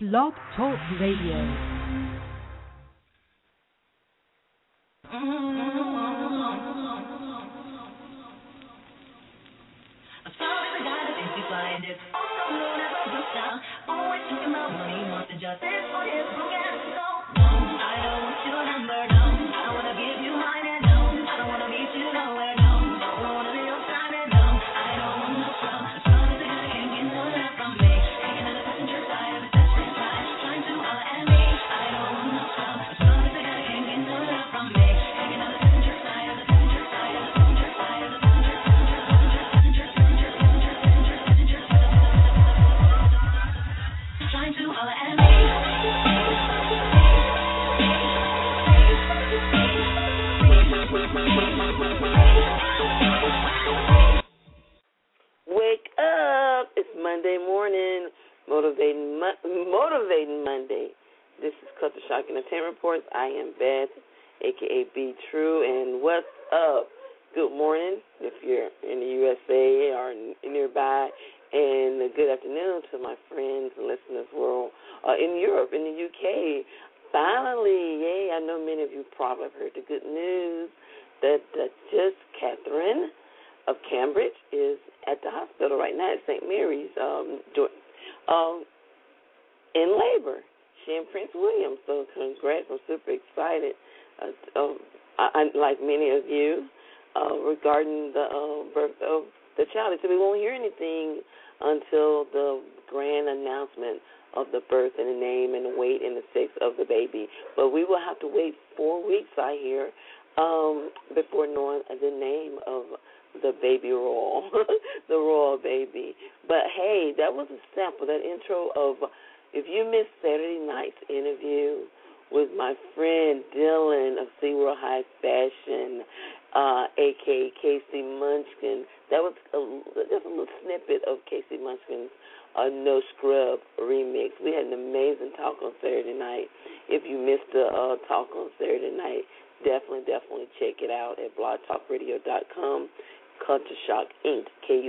Blog Talk Radio. Wake up! It's Monday morning, motivating Monday. This is Culture Shock Entertainment Reports. I am Beth, a.k.a. Be True, and what's up? Good morning if you're in the USA or nearby, and good afternoon to my friends and listeners world in Europe, in the UK. Finally, yay, I know many of you probably have heard the good news that Duchess Catherine of Cambridge is at the hospital right now at St. Mary's in labor. She and Prince William. So congrats. I'm super excited, like many of you, regarding the birth of the child. So we won't hear anything until the grand announcement of the birth and the name and the weight and the sex of the baby. But we will have to wait 4 weeks, I hear, before knowing the name of the baby royal, the royal baby. But, hey, that was a sample, that intro of, if you missed Saturday night's interview with my friend Dylan of SeaWorld High Fashion, a.k.a. Casey Munchkin, that was just a little snippet of Casey Munchkin's No Scrub remix. We had an amazing talk on Saturday night. If you missed the talk on Saturday night, definitely check it out at blogtalkradio.com. Culture Shock Inc.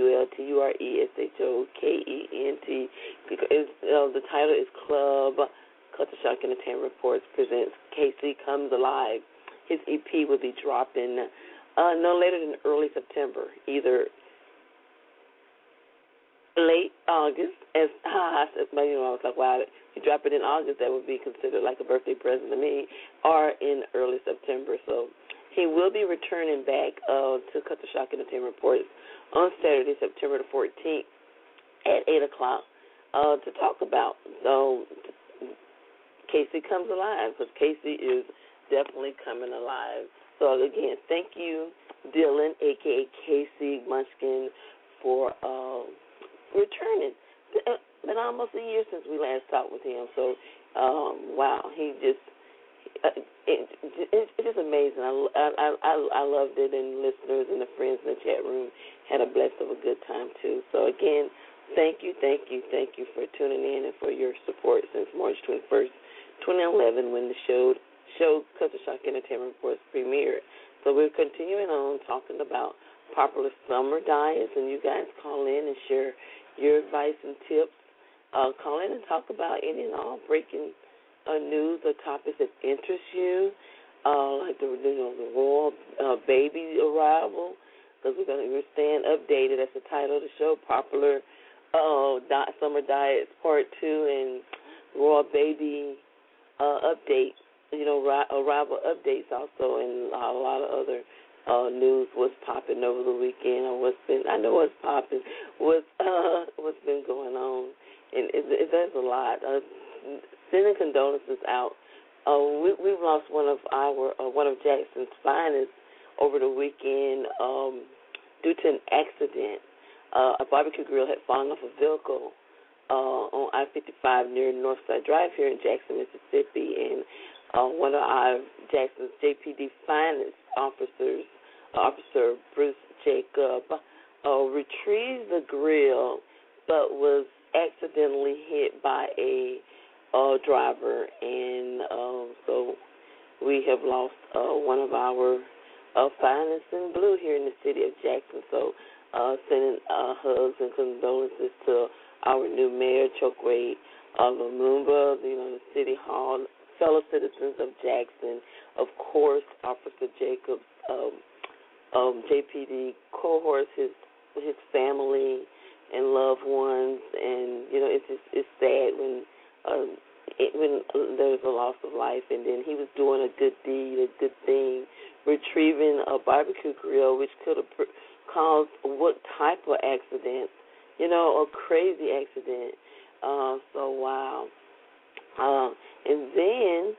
KULTURESHOKENT. The title is Club Culture Shock Entertainment Reports presents KC Comes Alive. His EP will be dropping no later than early September, either late August, I was like, wow, if you drop it in August, that would be considered like a birthday present to me, or in early September. So he will be returning back to Culture Shock Entertainment Reports on Saturday, September the 14th at 8 o'clock to talk about Casey Comes Alive, because Casey is definitely coming alive. So, again, thank you, Dylan, a.k.a. Casey Munchkin, for returning. It's been almost a year since we last talked with him. So, wow, it's just amazing. I loved it, and listeners and the friends in the chat room had a blast of a good time, too. So, again, thank you for tuning in and for your support since March 21st, 2011, when the show Culture Shock Entertainment Reports premiered. So we're continuing on talking about popular summer diets, and you guys call in and share your advice and tips. Call in and talk about any and all breaking news or topics that interest you, like the royal baby arrival, because we're staying updated. That's the title of the show, Popular Summer Diets Part 2 and Royal Baby update. Arrival updates also, and a lot of other news, what's popping over the weekend, or what's been going on, and there's a lot. Sending condolences out. We've lost one of Jackson's finest over the weekend due to an accident. A barbecue grill had fallen off a vehicle on I-55 near Northside Drive here in Jackson, Mississippi, and one of our Jackson's JPD finest officers, Officer Bruce Jacob, retrieved the grill but was accidentally hit by a driver, and so we have lost one of our finest in blue here in the city of Jackson. So sending hugs and condolences to our new mayor, Chokwe Lumumba, the City Hall, fellow citizens of Jackson, of course, Officer Jacobs, JPD cohorts, his family and loved ones, and it's sad when there's a loss of life, and then he was doing a good deed, a good thing, retrieving a barbecue grill, which could have caused what type of accident, a crazy accident. So wow. And then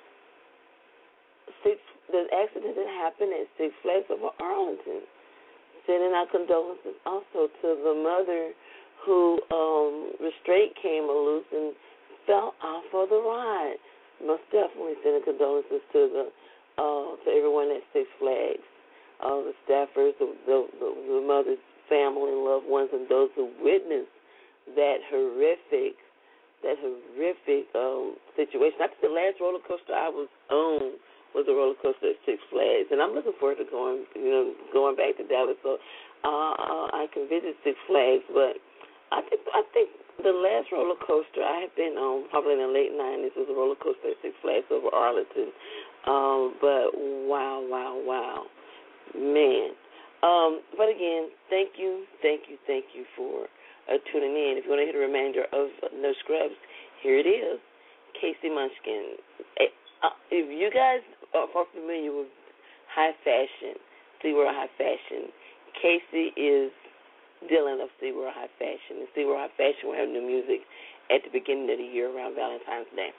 the accident that happened at Six Flags over Arlington. Sending our condolences also to the mother who restraint came loose and fell off of the ride. Most definitely sending condolences to everyone at Six Flags, the staffers, the mother's family and loved ones, and those who witnessed that horrific situation. I think the last roller coaster I was on was a roller coaster at Six Flags, and I'm looking forward to going back to Dallas so I can visit Six Flags. But I think the last roller coaster I have been on, probably in the late '90s, was a roller coaster at Six Flags over Arlington. But wow, man. But again, thank you for tuning in. If you want to hear a reminder of No Scrubs, here it is. Casey Munchkin. If you guys are familiar with high fashion, SeaWorld High Fashion, Casey is Dylan of SeaWorld High Fashion. And SeaWorld High Fashion will have new music at the beginning of the year around Valentine's Day.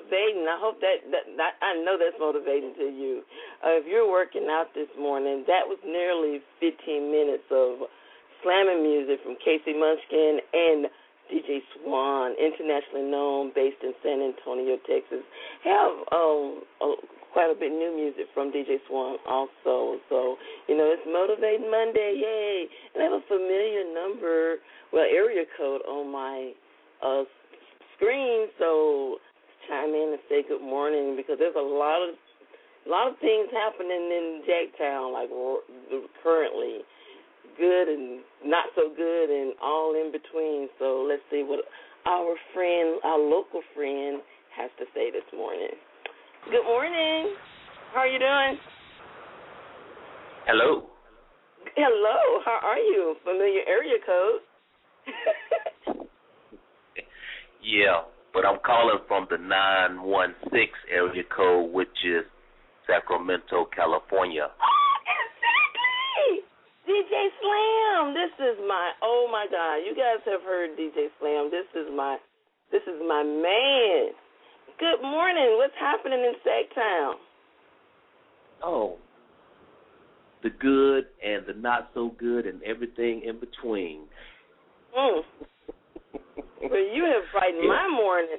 motivating. I hope that I know that's motivating to you. If you're working out this morning, that was nearly 15 minutes of slamming music from Casey Munchkin and DJ Swan, internationally known, based in San Antonio, Texas. Have quite a bit new music from DJ Swan also. So, it's Motivating Monday, yay. And I have a familiar number, area code on my screen, so chime in and say good morning, because there's a lot of things happening in Jacktown, like currently. Good and not so good and all in between. So let's see what our local friend has to say this morning. Good morning. How are you doing? Hello. Hello. How are you? Familiar area code. Yeah, but I'm calling from the 916 area code, which is Sacramento, California. Exactly. DJ Slam, oh my God, you guys have heard DJ Slam. This is my man. Good morning. What's happening in Sacktown? Oh, the good and the not so good and everything in between. Well, you have brightened my morning.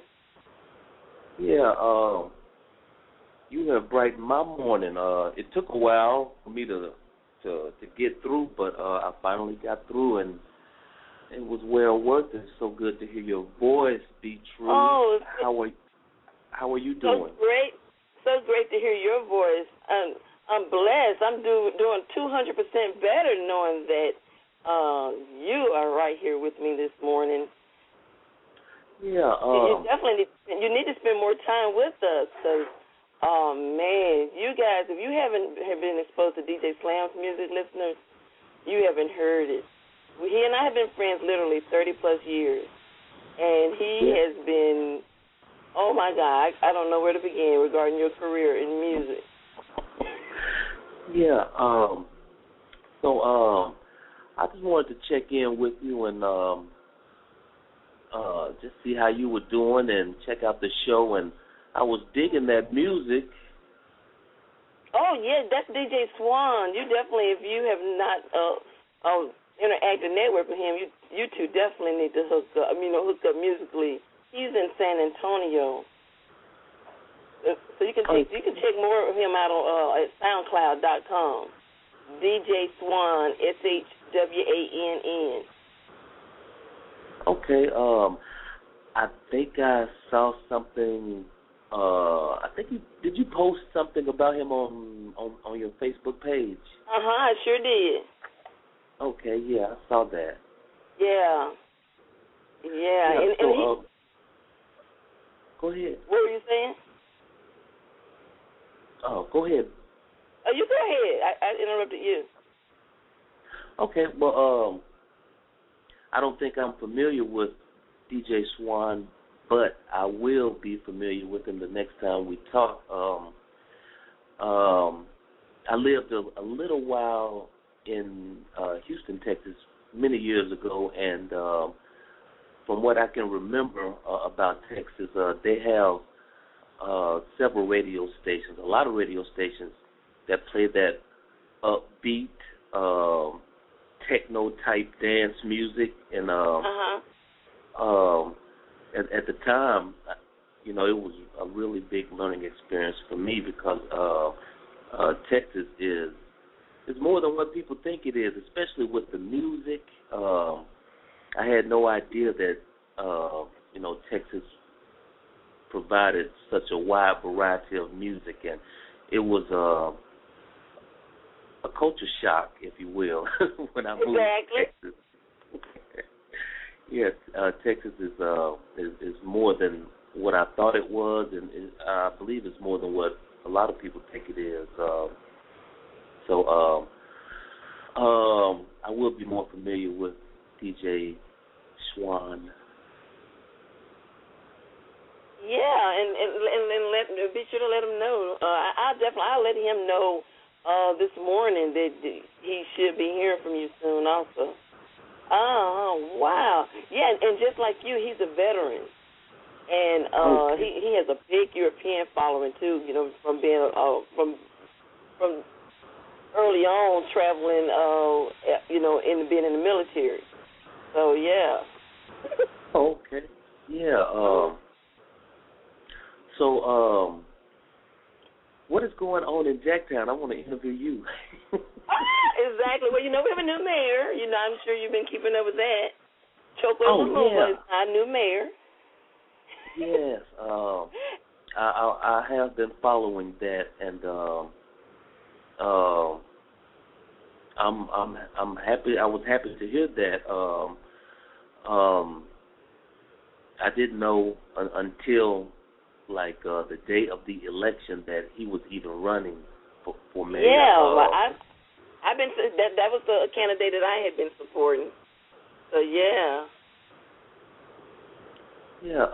Yeah, you have brightened my morning. It took a while for me to get through, but I finally got through, and it was well worth it. So good to hear your voice, be true. Oh, how are you doing? So great to hear your voice. I'm blessed. I'm doing 200% better knowing that you are right here with me this morning. Yeah. You definitely need to spend more time with us, because oh, man, you guys, if you have been exposed to DJ Slam's music, listeners, you haven't heard it. He and I have been friends literally 30-plus years, and he has been, oh, my God, I don't know where to begin regarding your career in music. Yeah, I just wanted to check in with you and just see how you were doing and check out the show, and I was digging that music. Oh, yeah, that's DJ Swan. You definitely, if you have not interacted, network with him, you two definitely need to hook up musically. He's in San Antonio. So you can check more of him out on at SoundCloud.com. DJ Swan, SHWANN. Okay, I think I saw something. I think did you post something about him on your Facebook page? I sure did. Okay, yeah, I saw that. Yeah. Go ahead. What were you saying? Oh, go ahead. Oh, you go ahead. I interrupted you. Okay, well, I don't think I'm familiar with DJ Swan, but I will be familiar with him the next time we talk. I lived a little while in Houston, Texas, many years ago, and from what I can remember about Texas, they have several radio stations, a lot of radio stations that play that upbeat, techno-type dance music, and at the time, it was a really big learning experience for me because Texas is more than what people think it is, especially with the music. I had no idea that Texas provided such a wide variety of music, and it was a culture shock, if you will, when I moved to Texas. Yes, Texas is more than what I thought it was, and I believe it's more than what a lot of people think it is. I will be more familiar with DJ Swan. Yeah, and be sure to let him know. I'll let him know this morning that he should be hearing from you soon also. Oh, wow. Yeah, and just like you, he's a veteran. And Okay. he has a big European following too. You know, from being from early on traveling. You know, in being in the military. So yeah. Okay. Yeah. So, what is going on in Jacktown? I want to interview you. Exactly. Well, you know, we have a new mayor. You know, I'm sure you've been keeping up with that. Chokwe Oh Lumumba is yeah. our new mayor. Yes. I have been following that, and I'm happy. I was happy to hear that. I didn't know until like the day of the election that he was even running for mayor. Yeah, well, I've been that was the candidate that I had been supporting. So yeah. Yeah.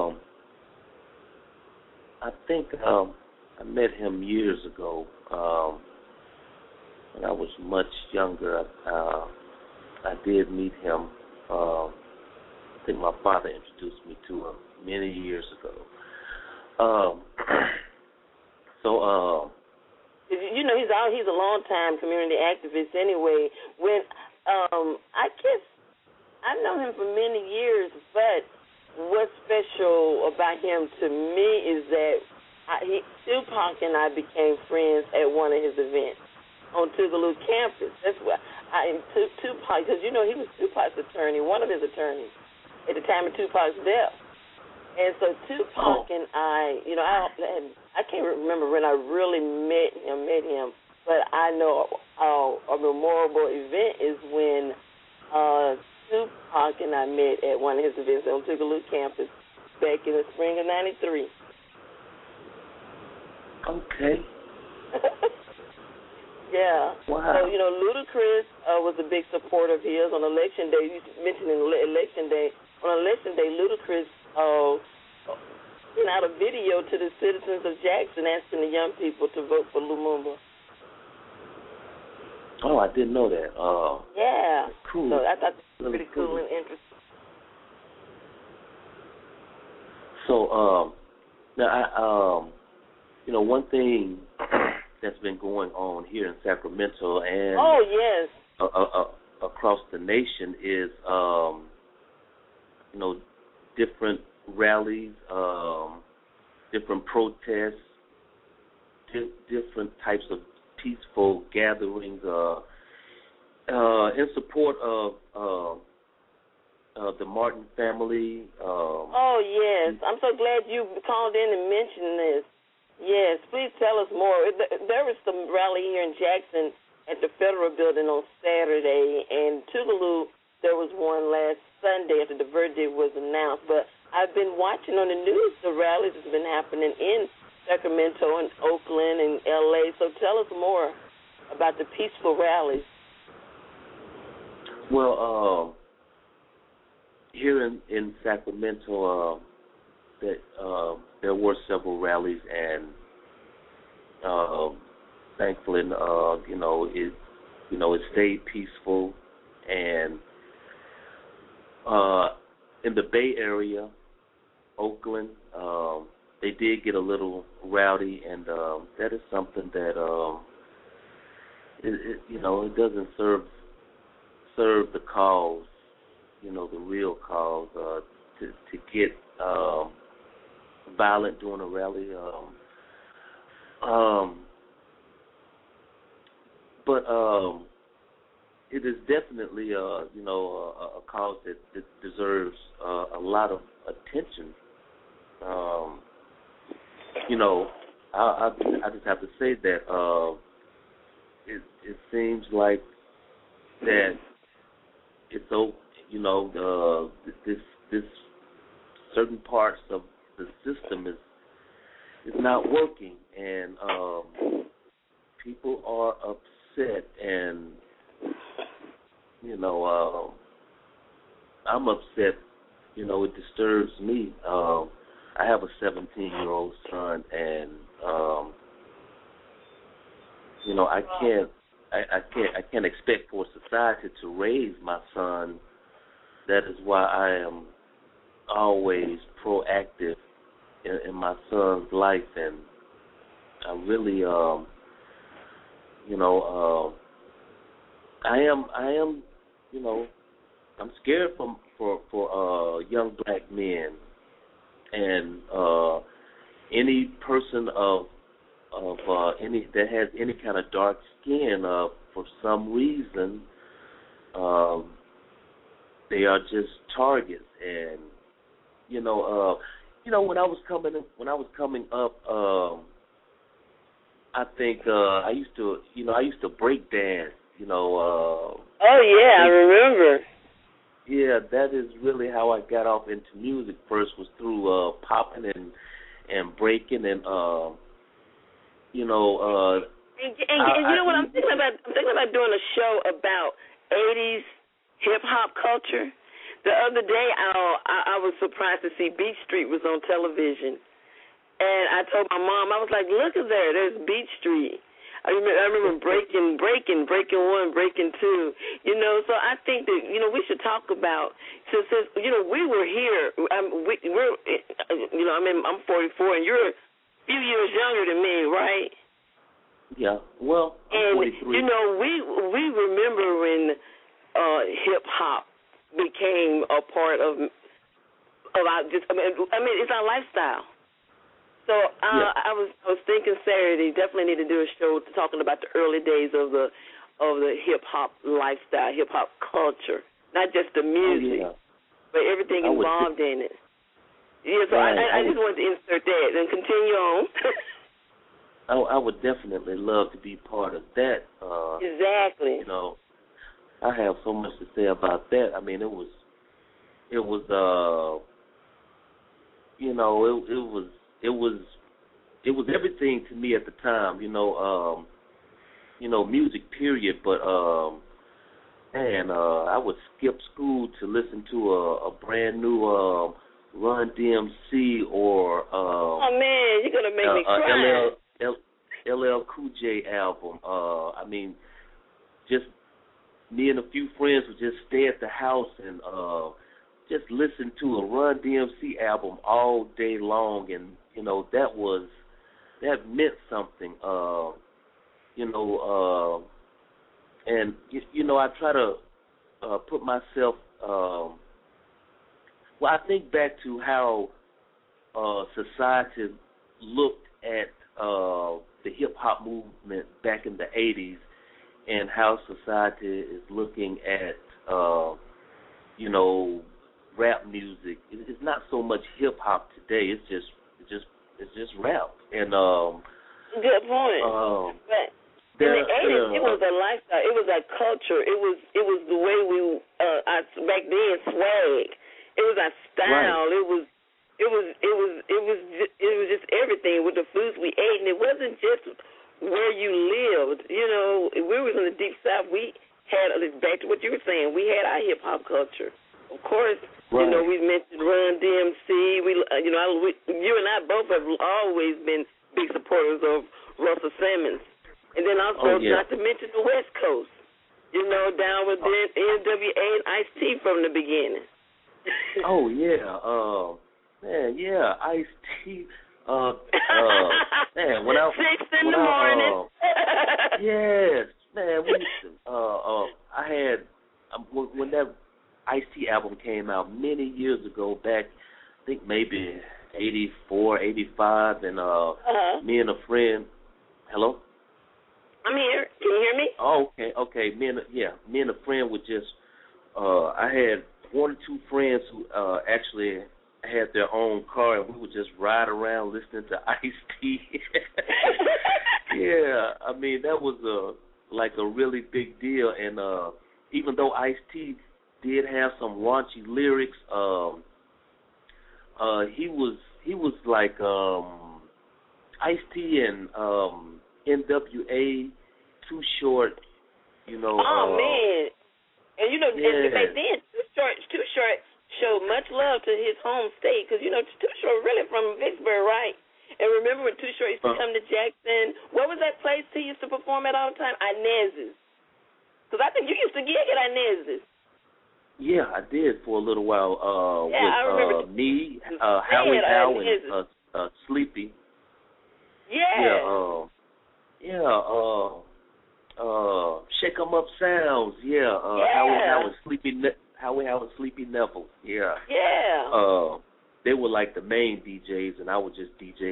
I think I met him years ago when I was much younger. I did meet him. I think my father introduced me to him many years ago. So, You know, he's a long time community activist anyway. When I guess I've known him for many years, but what's special about him to me is that Tupac and I became friends at one of his events on Tougaloo campus. That's why Tupac, because you know he was Tupac's attorney, one of his attorneys at the time of Tupac's death. And so Tupac and I, you know, I can't remember when I really met him, but I know a memorable event is when Tupac and I met at one of his events on Tougaloo campus back in the spring of '93. okay. Yeah. Wow. So, you know, Ludacris was a big supporter of his on election day. You mentioned election day. On election day, Ludacris sent out a video to the citizens of Jackson asking the young people to vote for Lumumba. Oh, I didn't know that. Yeah. Cool. So I thought that was Really pretty cool and interesting. So, now you know, one thing that's been going on here in Sacramento and oh yes, across the nation is, you know, different rallies, different protests, different types of peaceful gatherings in support of the Martin family. Oh yes, I'm so glad you called in and mentioned this. Yes, please tell us more. There was some rally here in Jackson at the Federal Building on Saturday, and Tougaloo, there was one last Sunday after the verdict was announced. But I've been watching on the news the rallies that's been happening in Sacramento and Oakland and L.A. So tell us more about the peaceful rallies. Well, here in Sacramento, there were several rallies, and thankfully, it stayed peaceful. And in the Bay Area, Oakland, they did get a little rowdy, and that is something that it doesn't serve the cause, the real cause, to get violent during a rally. But it is definitely a cause that deserves a lot of attention. I just have to say that it seems like that it's this certain parts of the system is not working, and people are upset, and I'm upset. It disturbs me. I have a 17-year-old son, and I can't expect for society to raise my son. That is why I am always proactive in my son's life, and I really, I am, I'm scared for young black men and any person of any that has any kind of dark skin. For some reason, they are just targets, and when I was coming up, I think I used to break dance. Oh yeah, I remember. Yeah, that is really how I got off into music. First was through popping and breaking, and you know what I'm thinking about? I'm thinking about doing a show about 80s hip hop culture. The other day, I was surprised to see Beat Street was on television, and I told my mom, I was like, "Look at there, there's Beat Street." I remember breaking one, breaking two. So I think that we should talk about since we were here. I'm 44, and you're a few years younger than me, right? Yeah. Well, I'm 43. We remember when hip hop became a part of our it's our lifestyle. So I was thinking Saturday definitely need to do a show talking about the early days of the hip hop lifestyle, hip hop culture, not just the music, but everything involved in it. Yeah, so I just wanted to insert that and continue on. I would definitely love to be part of that. Exactly. I have so much to say about that. I mean, it was everything to me at the time. Music period. But I would skip school to listen to a brand new Run DMC or oh man, you're gonna make me cry. LL Cool J album. Just me and a few friends would just stay at the house and just listen to a Run DMC album all day long, and that meant something. I try to put myself. I think back to how society looked at the hip hop movement back in the 80s, and how society is looking at rap music. It's not so much hip hop today. It's just rap. And good point. But in the 80s, it was a lifestyle. It was a culture. It was the way we back then swag. It was our style. Right. It was just everything with the foods we ate, and it wasn't just where you lived. We were in the deep south. We had, back to what you were saying, we had our hip hop culture. Of course, right. We mentioned Run DMC. You and I both have always been big supporters of Russell Simmons, and then also not to mention the West Coast. Down with NWA and Ice-T from the beginning. Oh yeah, man, yeah, Ice-T. Man, when I 6 in the morning. Yes, man. I had when that Ice-T album came out many years ago, back I think maybe 84, 85, and me and a friend. Hello. I'm here. Can you hear me? Oh, okay. Me and a friend would just. I had 1 or 2 friends who actually had their own car, and we would just ride around listening to Ice-T. Yeah, that was a really big deal. And even though Ice-T did have some raunchy lyrics, he was like Ice-T and NWA, Too Short. Oh man, and and back then Too Short showed much love to his home state, because Too Short really from Vicksburg, right? And remember when Too Short used to come to Jackson? What was that place he used to perform at all the time? Inez's. Because I think you used to gig at Inez's. Yeah, I did for a little while Yeah, I remember. with me, Howie Man, Howe, and Sleepy. Yeah, yeah, Shake 'em Up Sounds. Yeah, Howie yeah, Howe and Howie Howe and Sleepy Neville. Yeah. yeah. They were like the main DJs, and I would just DJ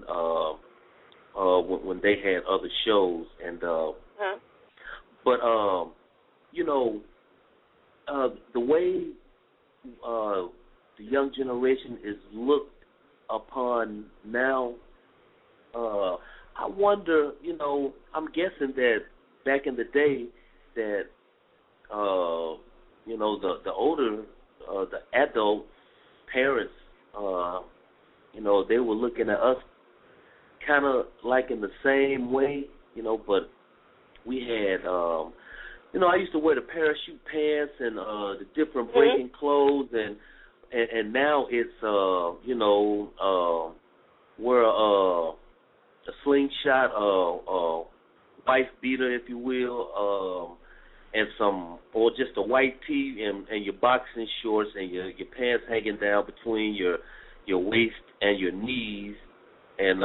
when they had other shows, and Huh? but you know, the way the young generation is looked upon now, I wonder, I'm guessing that back in the day that, the older, the adult parents, they were looking at us kind of like in the same way, but we had, I used to wear the parachute pants and the different breaking clothes, and now it's, wear a slingshot, wife beater, if you will, and or just a white tee and your boxing shorts and your pants hanging down between your waist and your knees, and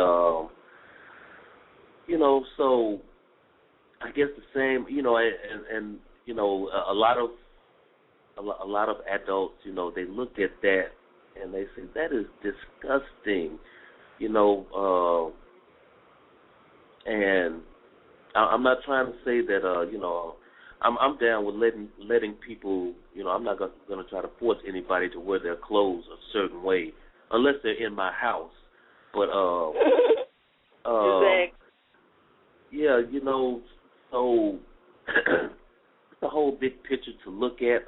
so I guess the same, and a lot of adults, they look at that and they say that is disgusting, and I'm not trying to say that, I'm down with letting people, I'm not going to try to force anybody to wear their clothes a certain way unless they're in my house. But Exactly. yeah, so it's a whole big picture to look at.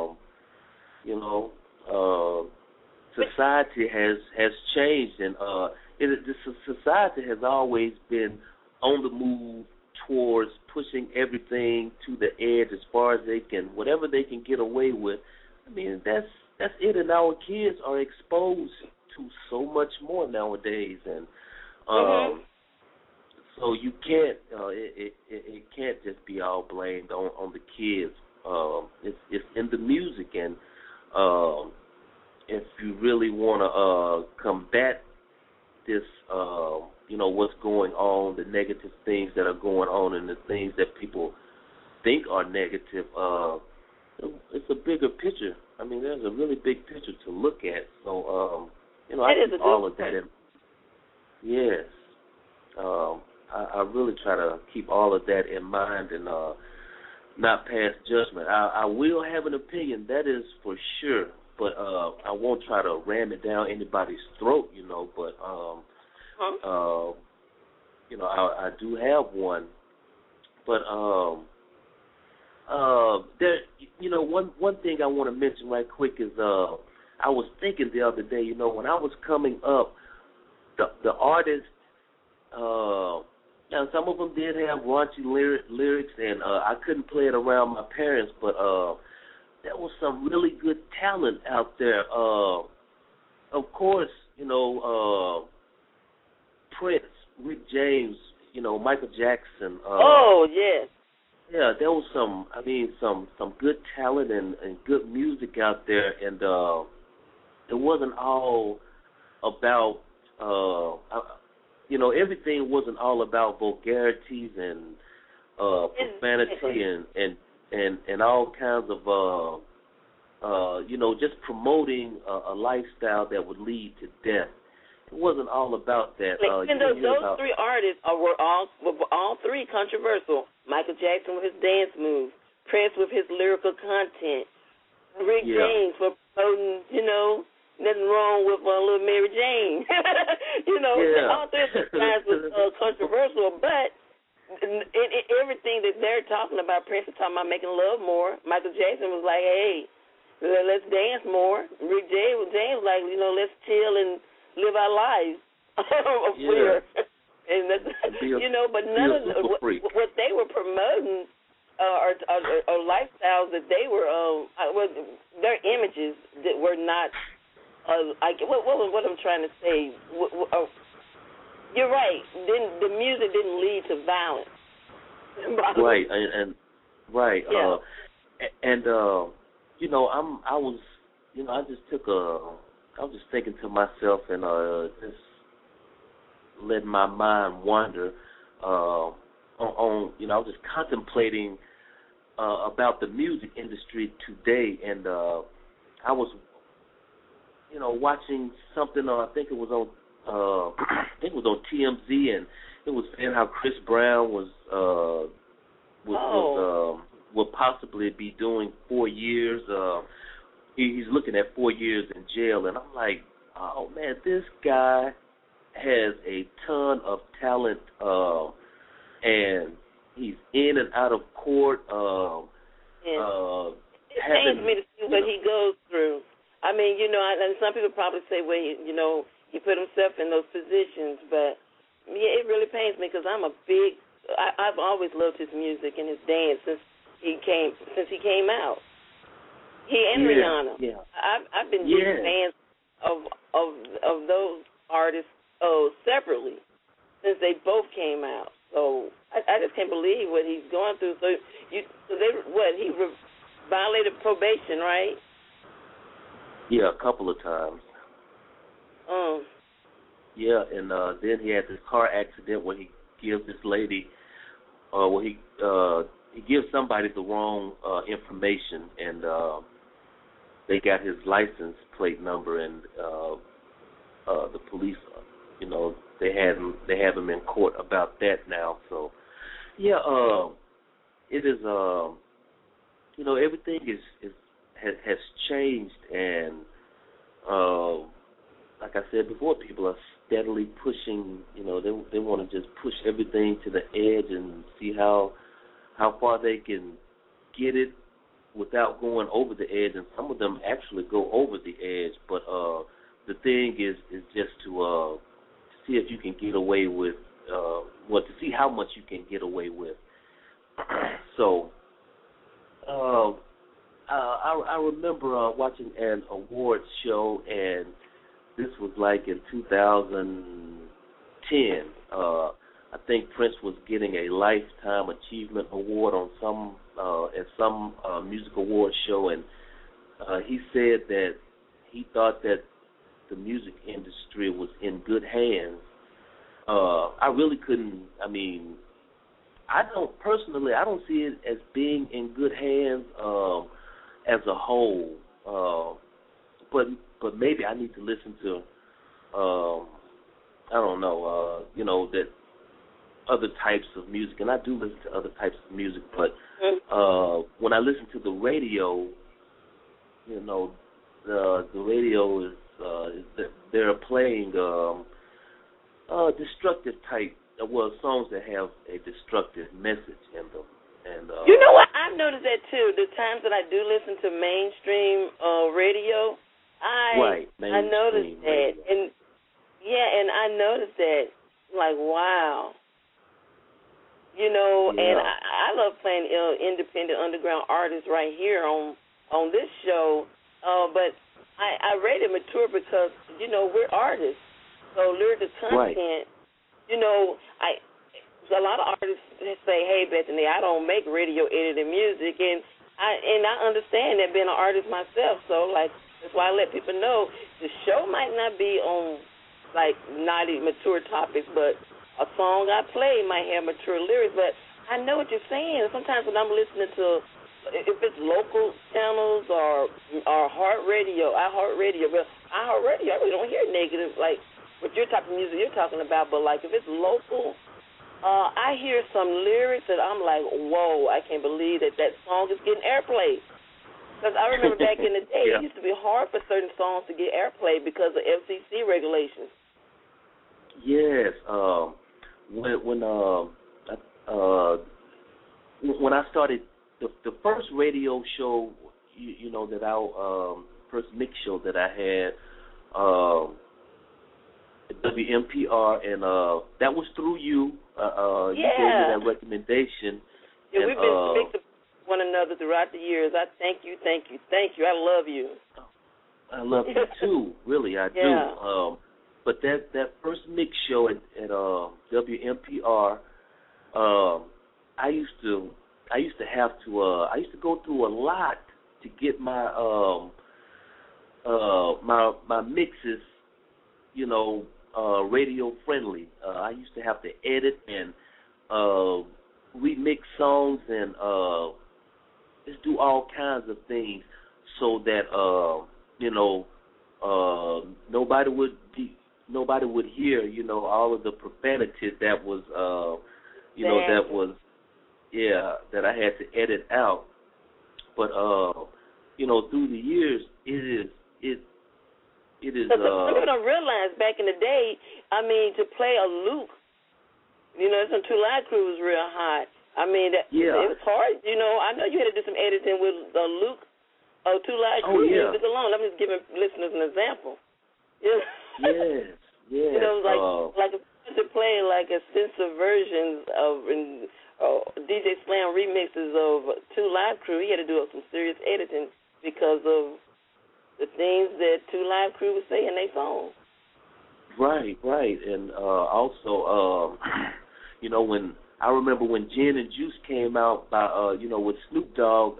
Society has changed, and society has always been on the move towards pushing everything to the edge as far as they can, whatever they can get away with. I mean, that's it, and our kids are exposed to so much more nowadays, and so you can't, it can't just be all blamed on the kids. It's in the music, and if you really want to combat this, what's going on, the negative things that are going on, and the things that people think are negative, it's a bigger picture. I mean, there's a really big picture to look at. So, I keep all of that in. Yes. I really try to keep all of that in mind and not pass judgment. I will have an opinion, that is for sure, but I won't try to ram it down anybody's throat, but I do have one. But there, one thing I want to mention right quick is I was thinking the other day, when I was coming up, the artists, now some of them did have raunchy lyrics, and I couldn't play it around my parents, but there was some really good talent out there. Of course, Prince, Rick James, Michael Jackson. Oh, yes. Yeah, there was some good talent and good music out there, and it wasn't all about, everything wasn't all about vulgarities and profanity and all kinds of, just promoting a lifestyle that would lead to death. It wasn't all about that. Even though those three artists were all three controversial. Michael Jackson with his dance moves, Prince with his lyrical content, Rick James for promoting, nothing wrong with little Mary Jane. All three of those guys was controversial, but everything that they're talking about, Prince was talking about making love more. Michael Jackson was like, hey, let's dance more. Rick James was like, let's chill and live our lives. And that's, but none of what they were promoting are lifestyles that they were, their images that were not, what I'm trying to say. You're right. The music didn't lead to violence. Right, and right. Yeah. I just I was just thinking to myself and just letting my mind wander I was just contemplating about the music industry today, and I was, watching something. I think it was on, TMZ, and it was saying how Chris Brown will possibly be doing 4 years. He's looking at 4 years in jail, and I'm like, oh man, this guy has a ton of talent, and he's in and out of court. It pains me to see what he goes through. I mean, and some people probably say, well, he put himself in those positions, but yeah, it really pains me because I've always loved his music and his dance since he came out. He and Rihanna. Yeah. I've been big fans of those artists separately since they both came out. So I just can't believe what he's going through. He violated probation, right? Yeah, a couple of times. Yeah, and then he had this car accident where he gives this lady, he gives somebody the wrong information, and they got his license plate number, and the police, they have him in court about that now. So, yeah, it is. Everything has changed, and like I said before, people are steadily pushing. They want to just push everything to the edge and see how far they can get it without going over the edge. And some of them actually go over the edge. But the thing is just to see if you can get away with, to see how much you can get away with. So. I remember watching an awards show, and this was like in 2010. I think Prince was getting a Lifetime Achievement Award on at some music awards show, and he said that he thought that the music industry was in good hands. I really couldn't. I mean, I don't see it as being in good hands as a whole. But maybe I need to listen to that other types of music, and I do listen to other types of music. But when I listen to the radio, the radio is they're playing destructive type. Songs that have a destructive message in them. And you know what? I've noticed that too. The times that I do listen to mainstream radio, I noticed that, and I noticed that. Like, wow, and I love playing independent underground artists right here on this show. But I rate it mature because we're artists, so lyrical content. Right. A lot of artists say, "Hey, Bethany, I don't make radio edited music," and I understand that being an artist myself. So that's why I let people know the show might not be on naughty mature topics, but a song I play might have mature lyrics. But I know what you're saying. Sometimes when I'm listening to, if it's local channels or iHeartRadio, but iHeartRadio, I really don't hear negative what you're talking music you're talking about. But if it's local. I hear some lyrics that I'm like, whoa, I can't believe that song is getting airplay. Because I remember back in the day, It used to be hard for certain songs to get airplay because of FCC regulations. Yes. When I started, the first radio show, that first mix show that I had, WMPR, and that was through you. You gave me that recommendation. Yeah, we've been speaking to one another throughout the years. I thank you. I love you. I love you too. Really, I do. But that first mix show at WMPR, I used to go through a lot to get my my mixes, you know, radio friendly. I used to have to edit and remix songs and just do all kinds of things so that you know, nobody would hear, you know, all of the profanity that was you know, that was that I had to edit out. But you know, through the years, it is. Some people don't realize back in the day, I mean, to play a loop, you know, some Two Live Crew was real hot. I mean, it was hard. You know, I know you had to do some editing with Luke Two Live Crew music alone. I'm just giving listeners an example. Yes, yes. You know, like to play like extensive versions of DJ Slam remixes of Two Live Crew, he had to do some serious editing because of the things that Two Live Crew would say in their songs. Right, and also, you know, when I remember when Gin and Juice came out by, you know, with Snoop Dogg,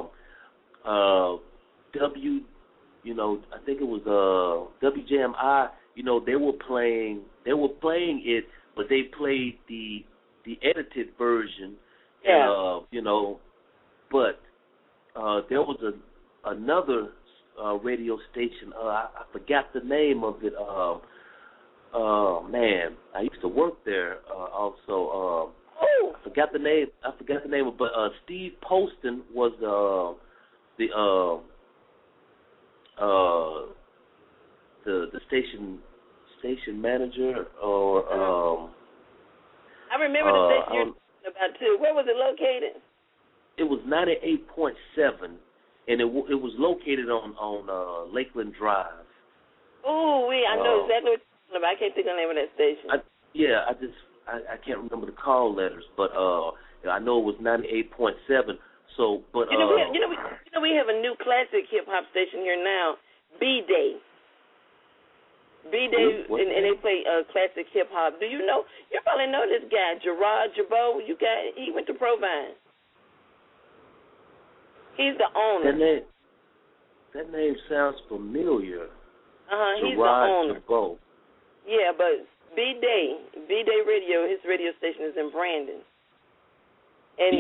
you know, I think it was WJMI. You know, they were playing it, but they played the edited version. Yeah. And, you know, but there was another radio station. I forgot the name of it. Man, I used to work there. Also, I forgot the name. But Steve Poston was the station manager, or I remember the station you're talking about too. Where was it located? It was 98.7. And it was located on Lakeland Drive. Oh, I know exactly what you're talking about. I can't think of the name of that station. I can't remember the call letters, but I know it was 98.7. So, but we have a new classic hip hop station here now, B-Day. B-Day, and they play classic hip hop. Do you know? You probably know this guy, Gerard Jabot. He went to Provine. He's the owner. That name sounds familiar. He's the owner. Jabot. Yeah, but B-Day Radio, his radio station is in Brandon. And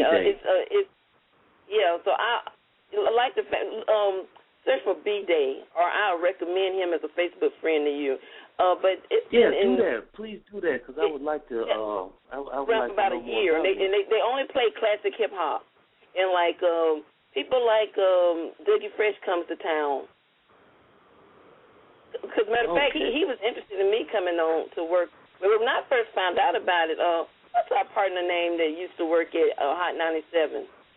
so I like to search for B-Day, or I'll recommend him as a Facebook friend to you. But it's do that. Please do that, because I would like to. I would like to about know a year, more and they only play classic hip hop, and like people like Dougie Fresh comes to town. Because matter of fact, he was interested in me coming on to work. But when I first found out about it, what's our partner name that used to work at Hot 97?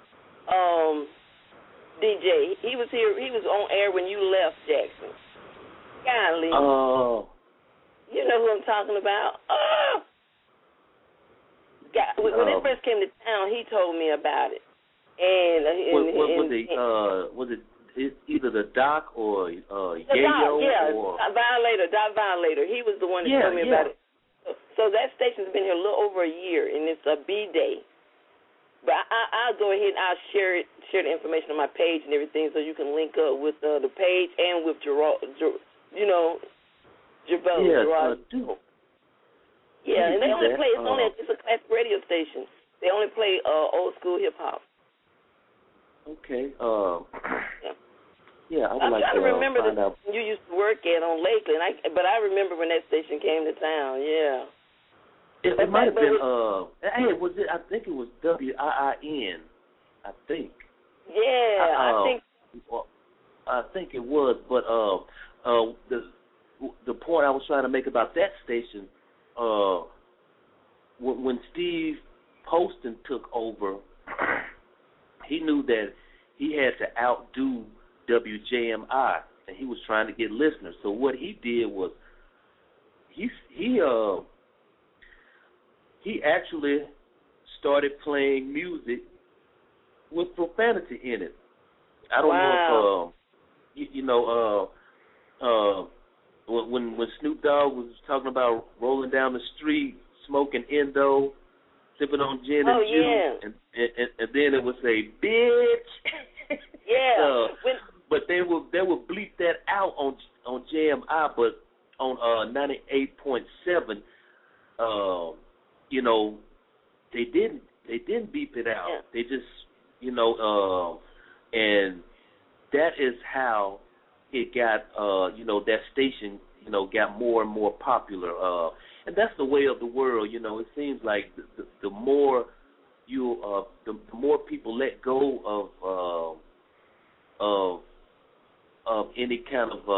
DJ. He was here. He was on air when you left, Jackson. Golly. Oh. You know who I'm talking about. When they first came to town, he told me about it. And was it either the Doc or Yayo? Doc Violator. He was the one that told me about it. So that station's been here a little over a year, and it's a B-Day. But I'll go ahead and I'll share the information on my page and everything, so you can link up with the page and with Jabot. Yeah, and they only play. It's a classic radio station. They only play old school hip hop. Okay. Yeah, I would like to remember find out. You used to work at on Lakeland, but I remember when that station came to town. Yeah. It might have been. Was it? I think it was WIIN. I think. Yeah, I think it was, but the point I was trying to make about that station, when Steve Poston took over, he knew that he had to outdo WJMI, and he was trying to get listeners. So what he did was he actually started playing music with profanity in it. I don't know if when Snoop Dogg was talking about rolling down the street, smoking Endo, sipping on gin and juice, and then it would say, bitch. Yeah. But they will bleep that out on JMI, but on 98.7, you know, they didn't beep it out. Yeah. They just, you know, and that is how it got, you know, that station, you know, got more and more popular. And that's the way of the world, you know. It seems like the more you, the more people let go of any kind of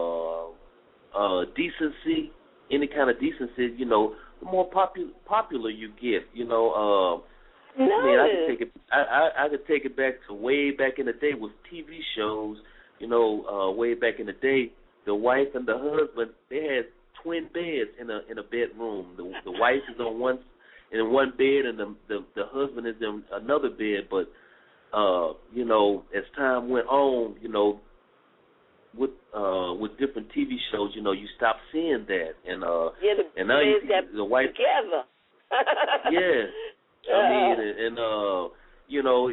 decency, you know, the more popular you get, you know. I mean, I could take it back to way back in the day with TV shows, you know, way back in the day, the wife and the husband, they had twin beds in a bedroom. The wife is in one bed and the husband is in another bed. But you know, as time went on, you know, with different TV shows, you know, you stop seeing that, and and now the wife together. Yeah, I mean, and you know,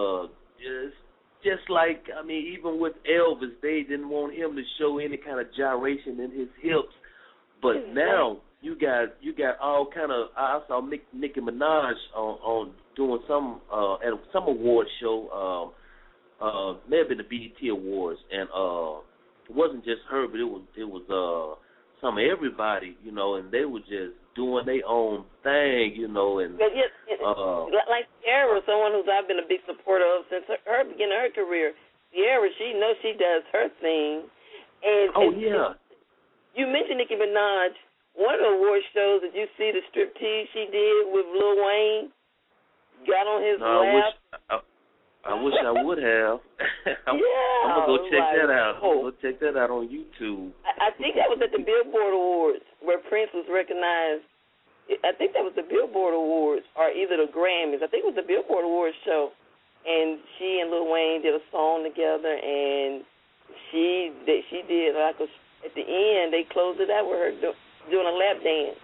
just like, I mean, even with Elvis, they didn't want him to show any kind of gyration in his hips, but now you got all kind of. I saw Nicki Minaj on doing some at some award show. May have been the BET Awards, and it wasn't just her, but it was some of everybody, you know, and they were just doing their own thing, you know, and like Sierra, someone who's I've been a big supporter of since her beginning of her career. Sierra, she knows she does her thing, and you mentioned Nicki Minaj. One of the award shows, did you see the striptease she did with Lil Wayne? Got on his lap. I wish I would have. I'm gonna go check that out. I'm gonna go check that out on YouTube. I think that was at the Billboard Awards where Prince was recognized. I think that was the Billboard Awards or either the Grammys. I think it was the Billboard Awards show, and she and Lil Wayne did a song together, and she did like at the end they closed it out with her doing a lap dance.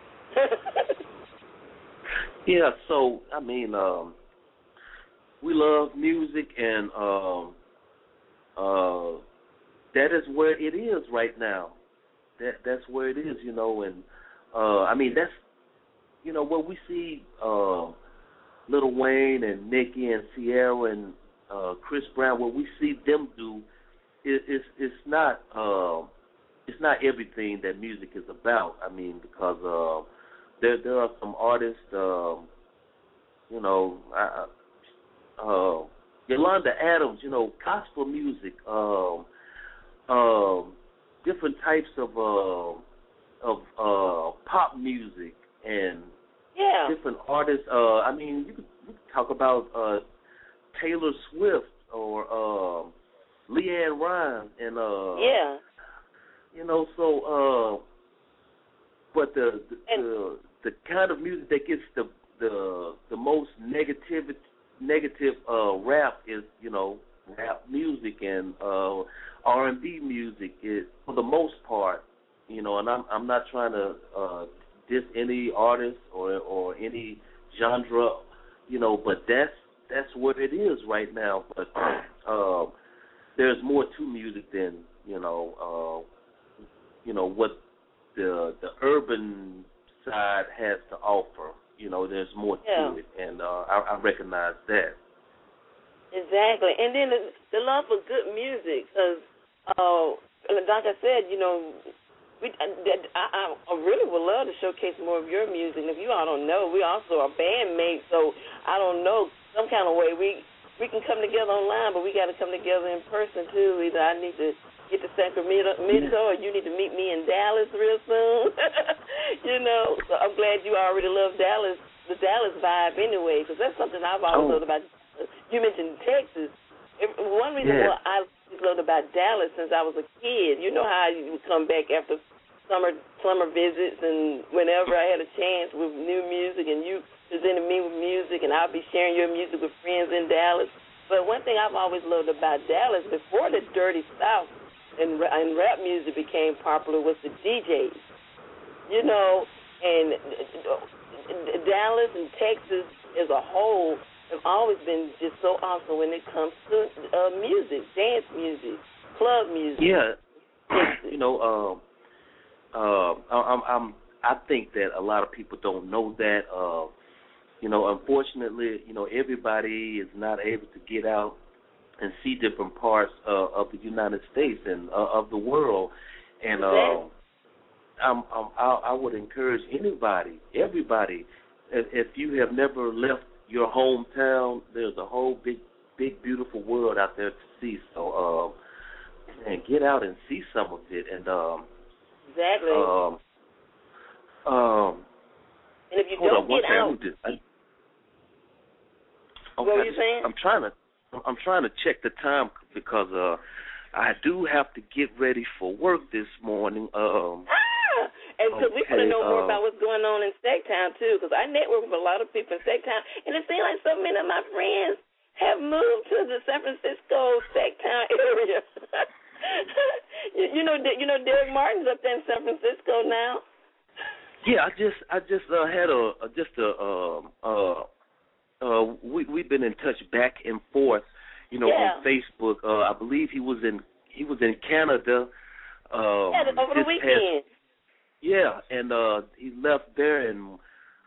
Yeah. So I mean. We love music, and that is where it is right now. That's where it is, you know. And I mean, that's, you know, what we see Lil Wayne and Nicki and Sierra and Chris Brown. What we see them do it's not everything that music is about. I mean, because there are some artists, you know. Yolanda Adams, you know, gospel music, different types of pop music, and different artists. I mean, you could talk about Taylor Swift or LeAnn Rimes, and you know, so but the kind of music that gets the most negative rap is, you know, rap music, and R&B music is, for the most part, you know, and I'm not trying to diss any artist or any genre, you know, but that's what it is right now. But there's more to music than, you know, what the urban side has to offer. You know, there's more to it, and I recognize that. Exactly. And then the love for good music, because, like I said, you know, I really would love to showcase more of your music. And if you all don't know, we also are bandmates, so I don't know, some kind of way we can come together online, but we got to come together in person, too. Either I need to get to Sacramento, or you need to meet me in Dallas real soon. You know, so I'm glad you already love Dallas, the Dallas vibe anyway, because that's something I've always loved about. You mentioned Texas. One reason why I loved about Dallas since I was a kid, you know how you would come back after summer visits, and whenever I had a chance with new music, and you presented me with music, and I'll be sharing your music with friends in Dallas. But one thing I've always loved about Dallas, before the Dirty South and rap music became popular, was the DJs. You know, and Dallas and Texas as a whole have have always been just so awesome when it comes to music, dance music, club music. Yeah, you know, I think that a lot of people don't know that. You know, unfortunately, you know, everybody is not able to get out and see different parts of the United States and of the world. And I would encourage everybody, if you have never left your hometown, there's a whole big, beautiful world out there to see. So, and get out and see some of it. And exactly. And if you hold don't on, one get second. out, Okay, what were you saying? I'm trying to check the time because I do have to get ready for work this morning. And because we want to know more about what's going on in Steaktown too, because I network with a lot of people in Steaktown, and it seems like so many of my friends have moved to the San Francisco Steaktown area. you know, Derek Martin's up there in San Francisco now. Yeah, I just had we've been in touch back and forth, you know, on Facebook. I believe he was in Canada. Over the weekend. And he left there, and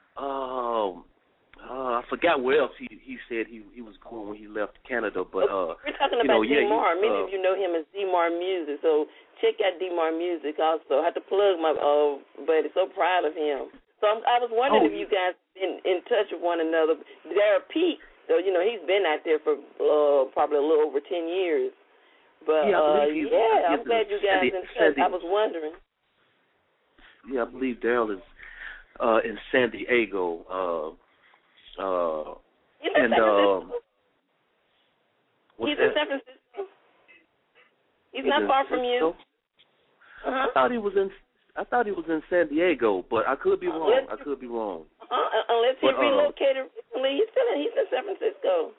I forgot where else he said he was going when he left Canada. But we're talking about D-Mar. Many of you know him as D-Mar Music, so check out D-Mar Music also. I have to plug my buddy. So proud of him. So I was wondering if you guys been in touch with one another. Derek Pete, so you know he's been out there for probably a little over 10 years. But I'm glad you guys in touch. I was wondering. Yeah, I believe Daryl is in San Diego. He's in San Francisco. He's in San Francisco. He's not far from you. I thought he was in San Diego, but I could be wrong. Unless he relocated recently, he's in San Francisco.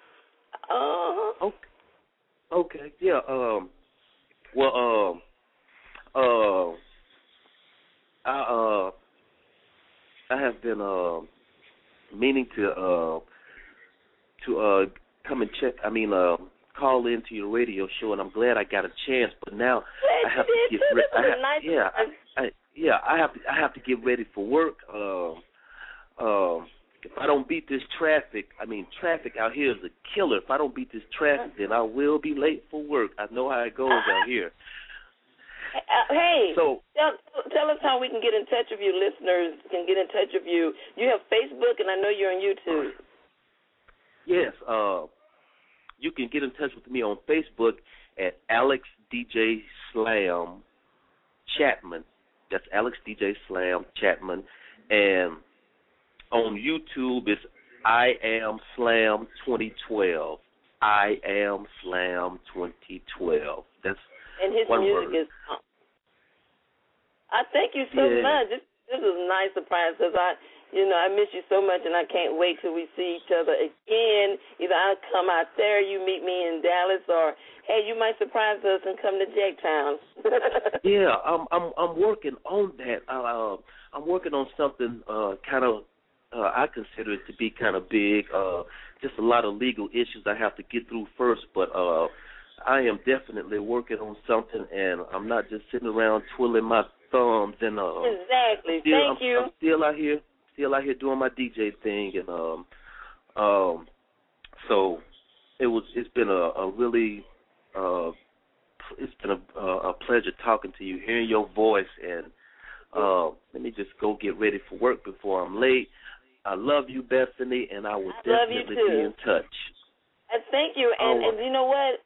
Okay. Yeah. I have been meaning to come and check. Call into your radio show, and I'm glad I got a chance. But now I have to get ready. I have to get ready for work. If I don't beat this traffic, traffic out here is a killer. If I don't beat this traffic, then I will be late for work. I know how it goes out here. Hey, so tell us how we can get in touch with you. Listeners can get in touch with you. You have Facebook, and I know you're on YouTube. Yes, you can get in touch with me on Facebook at Alex DJ Slam Chapman. That's Alex DJ Slam Chapman. And on YouTube, it's I Am Slam 2012. I Am Slam 2012. That's and his one music word. is. I thank you so much. This is a nice surprise because I miss you so much, and I can't wait till we see each other again. Either I'll come out there, you meet me in Dallas, or hey, you might surprise us and come to Jacktown. Yeah, I'm working on that. I'm working on something kind of. I consider it to be kind of big. Just a lot of legal issues I have to get through first, but I am definitely working on something, and I'm not just sitting around twiddling my thumbs. And exactly. Thank you. I'm still out here doing my DJ thing, and so it's been a really it's been a pleasure talking to you, hearing your voice, and let me just go get ready for work before I'm late. I love you, Bethany, and I will definitely be in touch. And thank you. And you know what?